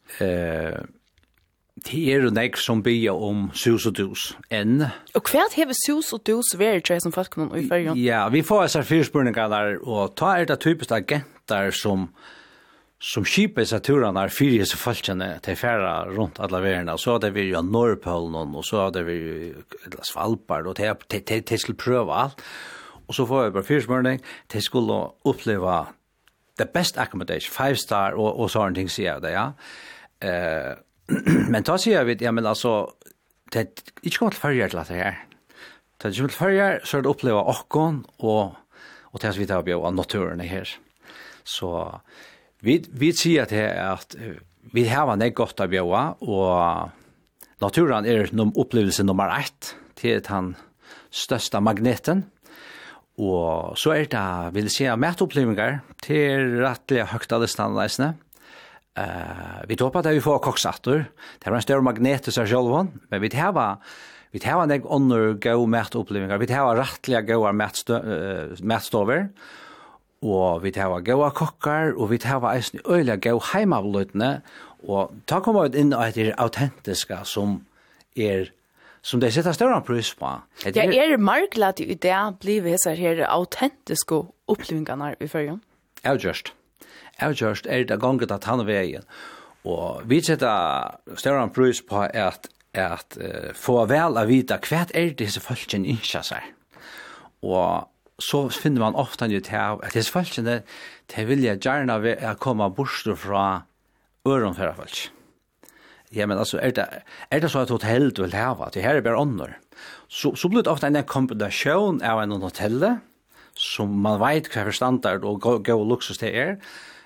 Det jo nek som bygger om sus og dus enn. Og hva har sus og dus vært som folk noen i fyrjon? Ja, vi får disse fyrspurninger der, og ta det typisk agenter som skipet seg turene fyrer disse folkene til færre rundt alle verden. Og så det vi jo Nordpolen, og så det vi Svalbard, og de skulle prøve alt. Og så får jeg bare fyrspurning, de skulle oppleve the best accommodation, 5-star og sånne ting sier jeg det, ja. Men da sier vi, ja, men altså, det ikke kommer til førjer til dette her. Det kommer til førjer, så det oppleva åkken, og det som vi tar bjør av naturen her. Så vi sier at vi har en godt av bjør, og naturen opplevelse nummer 1 til den største magneten. Og så det, vil jeg si, matopplevinger til rettelig høyt av listanleisene. Vi tror på at vi får koksatter. Det var en større magnet til seg selv, men vi har en under gode matopplevinger. Vi har rettelig gode matstover, og vi har gode kokker, og vi har en øyelig gode heimavløtene. Og da kommer vi inn av det autentiske som de setter større pris på. Ja, marglad i det blir disse her autentiske opplevingene i førjen? Avgjørst det ganget at han er veien. Og vi setter større pris på at få vel å vite hva disse folkene ikke seg. Og så finner man ofte ut at disse folkene vil jeg gjerne komme bort fra ørenførerfolk. Ja, men alltså det så att hotell du vill ha, det här är bara ånder. Så blir det ofta en kombination av en hotell som man vet hva standard og gå luxus det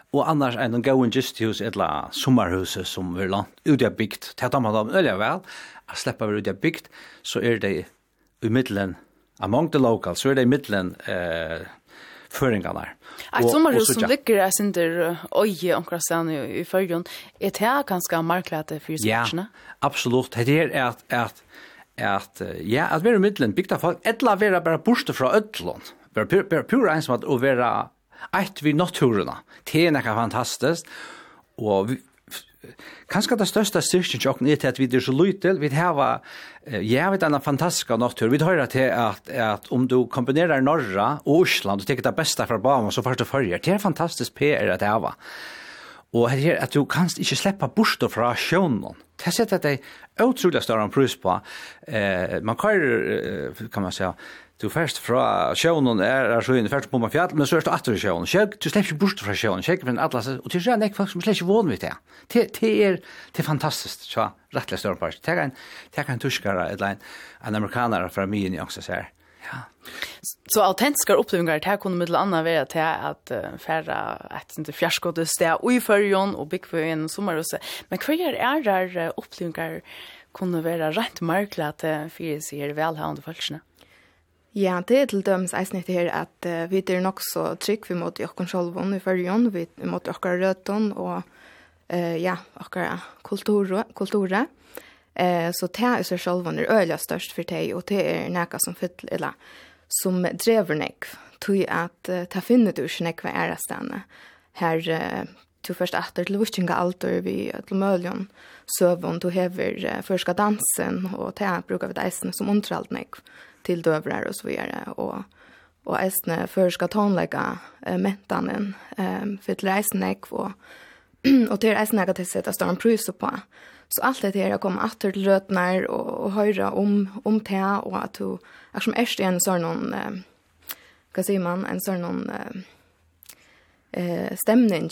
och annars en gåen gisthus eller sommarhuset som vi langt ut av byggt. Det har man dem öliga väl. Att släppa vi ut av byggt så det i middelen among the locals så det i middelen föringarna. Ett sommarhus som ligger där sitter oj onkra sen i förgrund. Är det ganska markläte för sportsna? Ja, absolut. Det är att vara i middelen byggt av folk eller vara bara borste från ödlån. Bara pura ensamt att vara ett vid naturerna. Det är något fantastiskt. Och kanske det största styrken är till att vi är så lite. Vi har en fantastisk natur. Vi hör till att om du kombinerar norra och Osland och tycker det bästa för barn så först och följer. Det är fantastiskt PR att det är. Och det är att du kan inte släppa bort från sjönen. Det sätter att det är otroligt större pris på. Man kan man säga du först från sjönen är så ungefär på man fjäll men så är det åter sjönen. Du släpper bort från sjönen. Check från Atlas och till sjön folk som släpper vån vid det. Det är fantastiskt så rättligt större part. Det kan tyskare eller en amerikanare från mig också säger. Ja. Så autentiska upplevelser här kunde med andra vara till att färra ett inte fjärskådested i förjon och bygga för en sommarhus. Men vad är där upplevelser kunde vara rätt märkligt för sig välhavande folkna? Ja, det är till döms eisnet här att vi är nog så trygg vi mot oss själva i förjon, vi mot oss röten och oss kultur. Så det är så själva är öliga störst för dig och det är näka som eller som drever nek till att ta finna du inte nek vad är stanna. Här du först efter till vuxinga alter vi till möljon sövon du hever förska dansen och det brukar vi dejsen som underhåll nek till dövrar och så vidare och ästne förska tonlägga mentanen för till reisen nek och det är ästne att sätta stor pris på. Så allt det här kommer åter till rötnar och höra om det och att du som är en sån någon vad säger man en sån någon stämning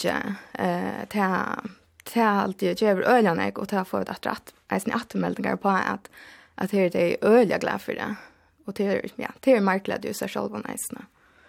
till alltid ger öljana och ta för att återmeldingar på att det är öliga glad för det och det är marknad ju sig själva näsna.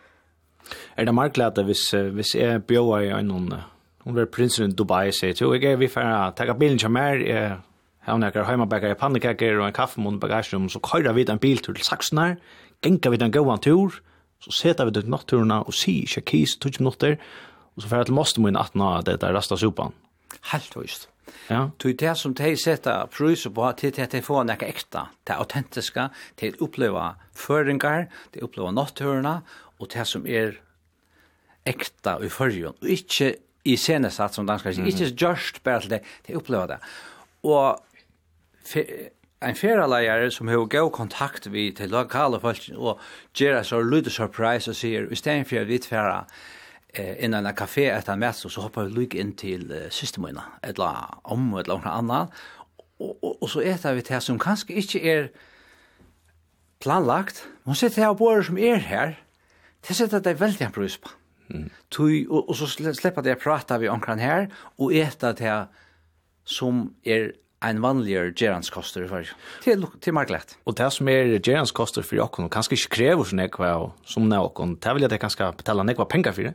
Är det marknad hvis är bjöa i någon hon var prinsen i Dubai säger så jag vi för att ta bilen till mer han har hemma bagage pannekakor och en kaffemun bagagerum så köra vi en bil till Saxnar gänga vi den gåan tur så sätter vi det natturna och se chakis 20 minuter och så för att måste man att det där rasta sopan helt visst. Ja. Du det som de sätter pris på till att få något äkta, det autentiska, till att uppleva föringar, till att uppleva naturerna och det som är äkta i förrjun och inte i scenesats som danskar säger, inte just bara till det, till att uppleva det. Och en feralejare som har god kontakt vid till lokala folk och ger så lite surprise och säger istället för att vi tvära innan en kafé ett en mäss så hoppar vi lyck in till systemerna eller något annat och så äter vi det som kanske inte är planlagt. Man sitter här på som är här. Det sätter det väldigt pris på. Och så släpper det prata vi omkring här och äta det som är en vanligare geranskoster för till marklet. Och det som är geranskoster för jag och kanske inte kräver så nekva som någon. Det vill jag det kanske betala nekva pengar för det.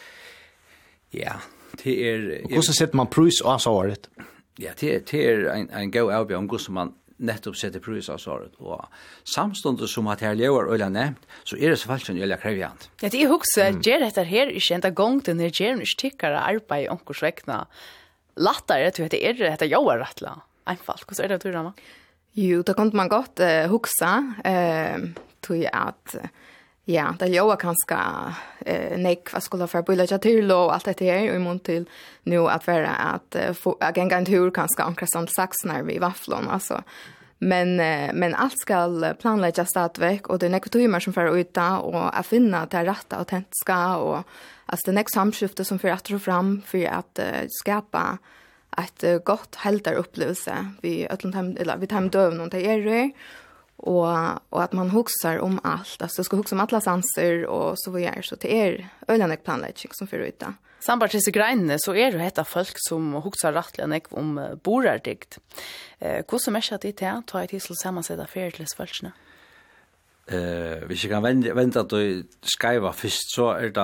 Ja, det är och så sätter man pris av svaret. Ja, det är en god avbjörn om hur man nettopp sätter pris av svaret och samstundes som att här lever öliga nämnt så är det så falskt en öliga krevjant. Ja, det är också ger detta här inte ända gång den här ger inte tyckare arbete i onkursväckna lattare till att det är det jag är rättla. Einfalt, hur är det du Rama? Jo, då kan man gott huxa tror jag att ja, det jag kanske nek vad skulle för bulja till och allt det här i mån till nu att vara att gänga en tur kanske omkring Saxnar vid vafflon alltså. Men allt ska planläggas stadväck och det är nekva timmar som för ut och att finna det rätta autentiska och alltså det nekva samskifte som för att fram för att skapa ett gott heltar upplevelse vid hemdövn och det är det. Och att man huxar om allt. Alltså ska huxa om alla sanser och så vidare. Så det är öljande planläggning som för ut. Sambart till sig grejene så är det hetta folk som huxar rättligen om borardikt. Hur som är det till tar jag till sammansätta färdigles folkna? Vi kan vänta att du skriva först så är det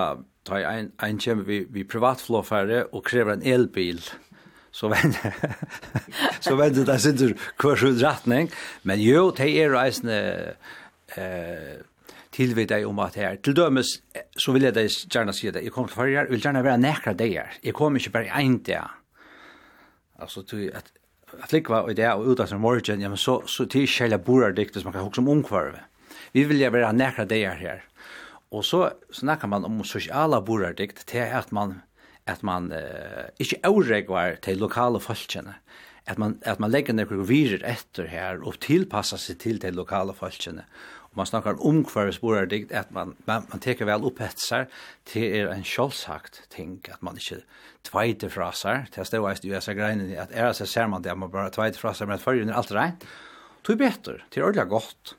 ta en kommer vi privatflåfärre och kräver en elbil. Så vänder det sitter kursuträttning. Men jo, det är reisande tillvid dig om att här. Till dömes så vill jag gärna säga det. Jag kommer till förra, vill gärna vara näkra där. Jag kommer inte bara en dag. Alltså till att flicka och det och utan som morgon, ja men så till själva borardikter som man kan också om omkvarve. Vi vill vara näkra där här. Och så snackar man om sociala borardikt till att man inte avregvar till lokala folkene. Att man lägger några virer efter här och tillpassar sig till de lokala folkene. Och man snackar om omkvarvsborardikt att man teker väl upp etsar till en självsagt ting att man inte tvejter frasar. Det står ju i dessa grejen att så ser man det man bara tvejter frasar med förrjun allt rent. Det är bättre, det är ordentligt gott.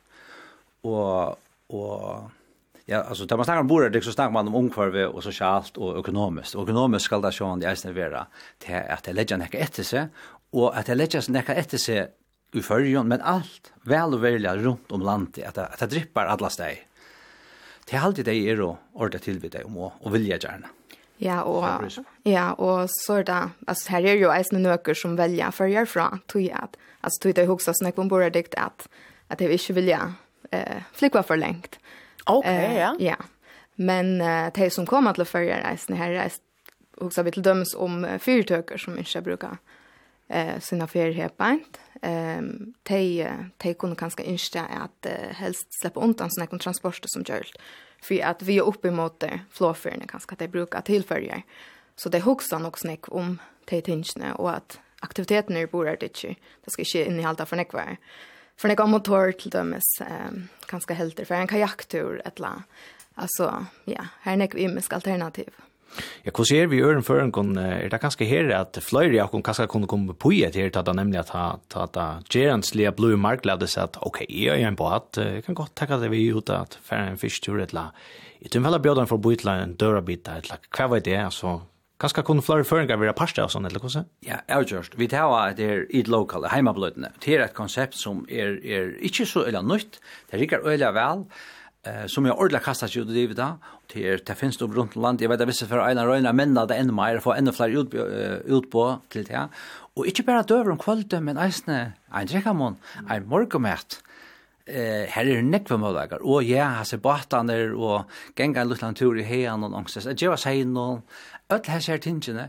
Och ja, alltså där man snackar om bordet så snackar man om omkvarve och socialt och ekonomiskt. Och ekonomiskt ska det sjön det är vara till att det lägger näka efter sig och att det lägger näka efter sig i förrjun men allt väl och välja runt om landet att det drippar alla steg. Det är alltid det är då ordet till vid dig och vilja gärna. Ja, och så är det, alltså här är ju äsna nöker som välja förjar från tog att alltså tog det också snack om bordet att det inte vilja flicka för längt. Okej, ja. Ja. Men de som kommer till förra reisen här också vi till dömes om fyrtöker som inte brukar sina ferieheppant. De kunde kanske insta att helst släppa undan såna transporter som görs. För att vi är uppe mot flåfärna kanske att de brukar tillförja. Så det huxar nog snack om de tingene och att aktiviteterna i bordet det ska inte innehalta för nekvar. För när jag motor till dömes ganska helt för en kajaktur eller alltså ja, här är vi med alternativ. Ja, hur ser vi ören för en det ganska här att flyger jag kanske kunde komma på det här att nämligen att gerensliga blue marklade så att okej, jag är en båt kan gott tacka det vi ut att för en fisktur eller i tillfälle bjöden för boitland dörrabit eller vad var det så kanske kunde flyga för en vara pasta och sånt eller hur så? Ja, just vi tar det i lokala hemmablödene. Det är ett koncept som är inte så eller nytt. Det rikker öliga väl. Som jag ordentligt kastar sig ut i det. Det finns då runt land. Jag vet att vissa för en röjna männa det ännu mer. Få ännu fler ut på till det. Och inte bara döver om kvalitet, men eisne en drekkamon, en morgomat. Här är nekvemödagar. Och ja, har sig båtaner och gänga en liten tur i hejan och någonstans. Jag var sig någon. Öll här ser tingene.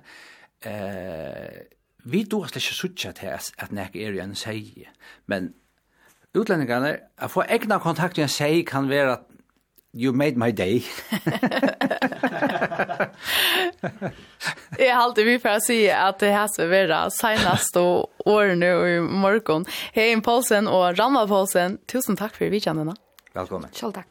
Vi då ska inte sucha till att näka er en säg. Men utlänningarna, att få egna kontakt med en säg kan vara att you made my day. Jag har alltid vi för att säga att det här ska vara senast och år nu i morgon. Hej in Paulsen och Ranva Paulsen. Tusen tack för vidkändarna. Välkommen. Själv tack.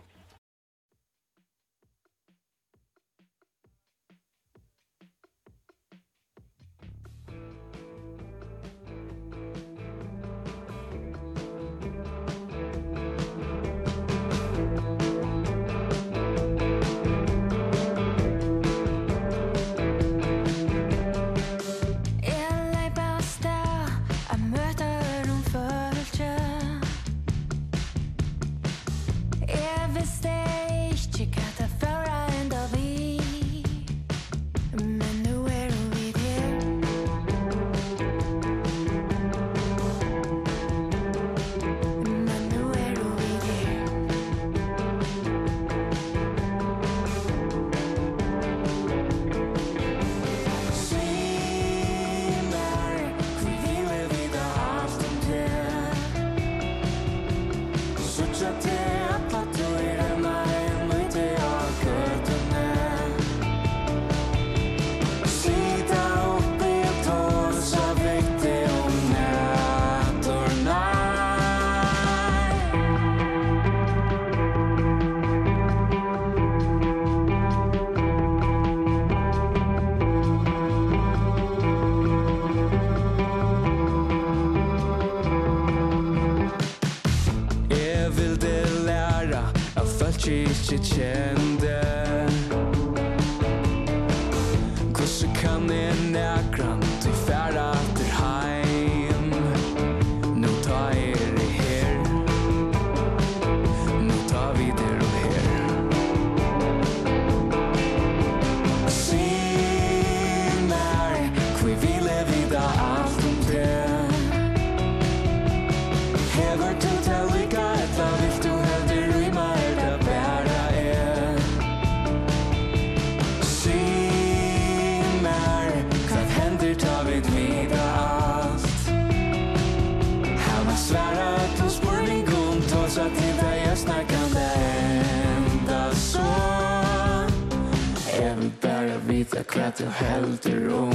inte kände. Hvordan kan en näkran till färra till heim? Nu tar det her. Nu tar vi det och her. vita kvart du helter om.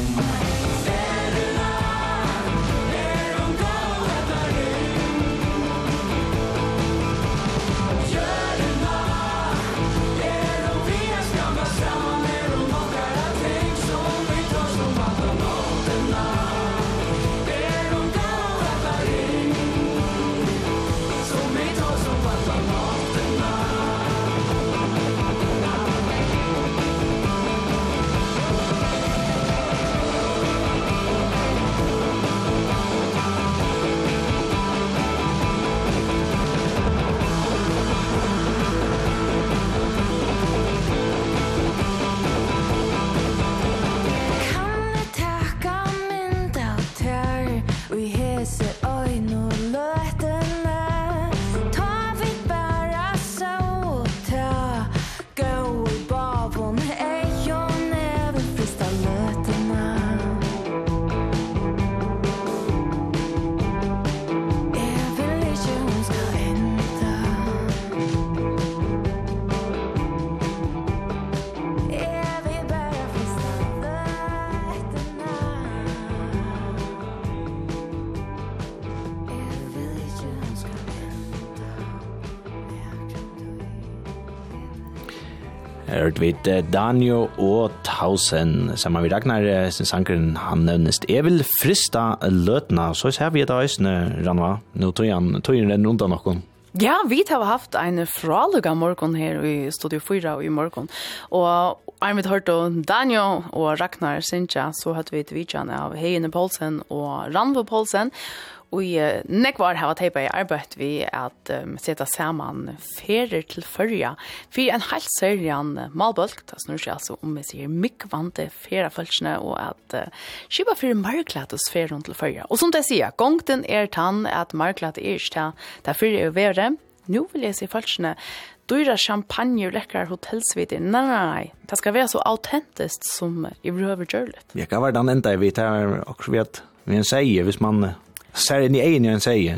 Hørt vi Daniel og Tausen sammen med Ragnar, sin sankeren han nevnest. Jeg vil frista løtna, så ser vi et øysene, Ranva. Nå tog han den rundt av noen. Ja, vi har haft en fraluga morgon her i Studio 4 i morgon. Og Arvid hørte Daniel og Ragnar Sintja, så hadde vi et vidjan av Heine Poulsen og Ranvo Poulsen. Og nekvar har teipa i arbeid vi at seta saman ferier til førja. For en helt serien malbølg, det snur seg altså om vi sier myggvante feriefølsene og at skipa for marklatus ferien til førja. Og som det sier, gongten tann at marklat ikke det er ferie å være. Nå vil jeg si følsene dyra champagne og lekkere hotellsviter. Nei. Det skal være så autentisk som i behøver gjør litt. Jeg kan være den enda jeg vet her, også vet vi en sier, hvis man ser inn i egen en sier.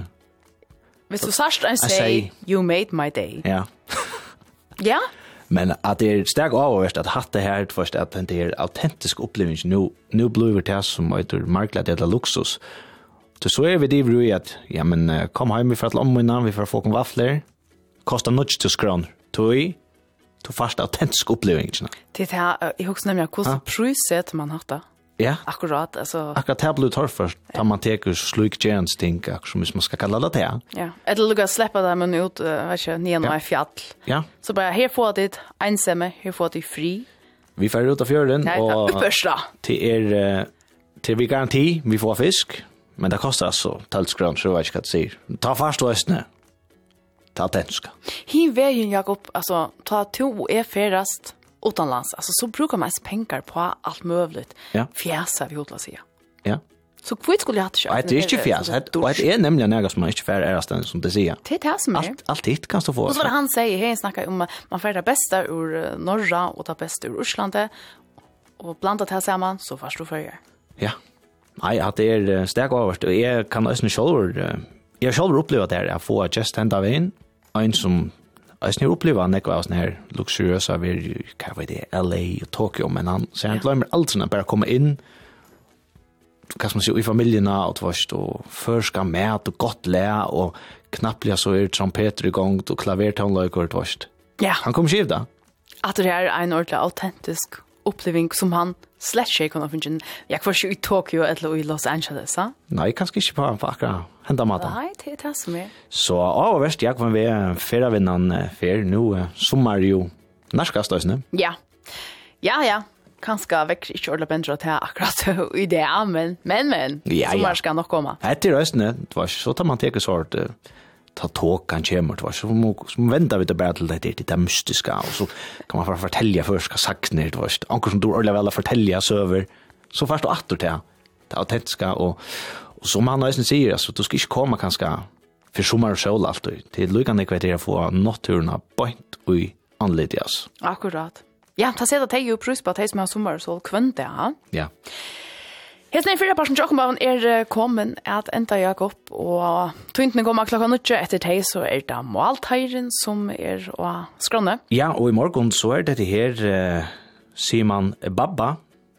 Hvis du sørst en sier, you made my day. Ja. Ja. Men at det sterk avhørst at hatt det her først, at det er autentisk opplevelse, nå blir det som heter marklet eller luksus. Så vi det i at, ja, men kom hjem, vi får til omvinna, vi får få en vafler, kostar nødt til skron, tog fast autentisk opplevelse. Det er, jeg husker nemlig, hvordan priset man hatt det? Ja. Akkurat, alltså. Akkurat här blir det först. Tar man teker slik gerns ting, som man ska kalla det här. Ja. Eller lugga släppa det men ut, vet inte, nio och fjäll. Ja. Så bara här får det ensamme, här får det fri. Vi får ut av fjörden och till vi garanti vi får fisk, men det kostar alltså 12 kronor så jag vet inte vad det säger. Ta fast och östne. Ta attenska. Hin vägen Jakob, alltså ta to är färast utomlands. Alltså så brukar man pengar på allt möjligt. Ja. Fjäsa vi hotla säga. Ja. Så kvitt skulle jag ha köpt. Det är inte fjäs. Det är nämligen något som man inte fär är som det säger. Det är det som är. Allt hit kan du få. Och så vad han säger, han snackar om man får det bästa ur norra och ta bästa ur Ryssland och blanda det här samman så först du följer. Ja. Nej, att det är starkt överst och jag kan också själv uppleva det att få just hända av en som jag upplever när jag är här luxuriösa vi kan vara det LA och Tokyo men han så han glömmer allt såna bara komma in kan man se i familjerna och först och förska mat och gott lä och knappliga så är trumpeter igång och klavertonlökor först. Ja. Han kommer skivda. Att det är en ordentlig autentisk upplevelse som han slett ikke kunne finne. Jeg var ikke i Tokyo eller i Los Angeles, så? Nei, kanskje ikke på akkurat henta maten. Nei, det er det som er. Så av verst, jeg kan være ferievinnan fer. Nå sommer jo norskast også, Ja. Ja. Kanskje vekker ikke ordentlig bedre til akkurat i det, men sommer skal nok komme. Etter røstene, så tar man teker sort ta tåkan kommer det var så väntar vi det bara till det mystiska och så kan man bara fortälja först vad sagt ner det var anker som du ordla väl fortälja så över så först och åter det autentiska och som man nästan säger alltså du ska inte komma kanske för sommar och sol allt det är lugnt att det få naturna point och anledjas. Akkurat. Ja, ta sig att ta ju prus på att som har sommar och sol kvönte, ja. Ja. Hesne fyrir parsen Jokkobavn kommen at enda Jakob, og tøyntene kommer klokka 9 etter teg, så det Malteiren som å skråne. Ja, og i morgen så det her Simon Babba,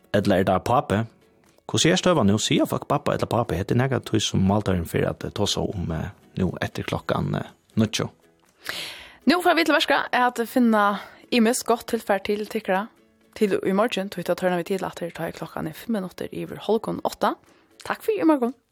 eller det pappa? Hvordan er støvann nå? Sier folk pappa eller pappa? Det er nægget tog som maltaren for at ta så om nå etter klokkan nødtjo. Nå får vi til verska at finne imes godt tilfærd til tikkere til i morgen. Tog til å tørne vi til at det tar klokkan i 5 minutter i 7:30. Takk for i morgen.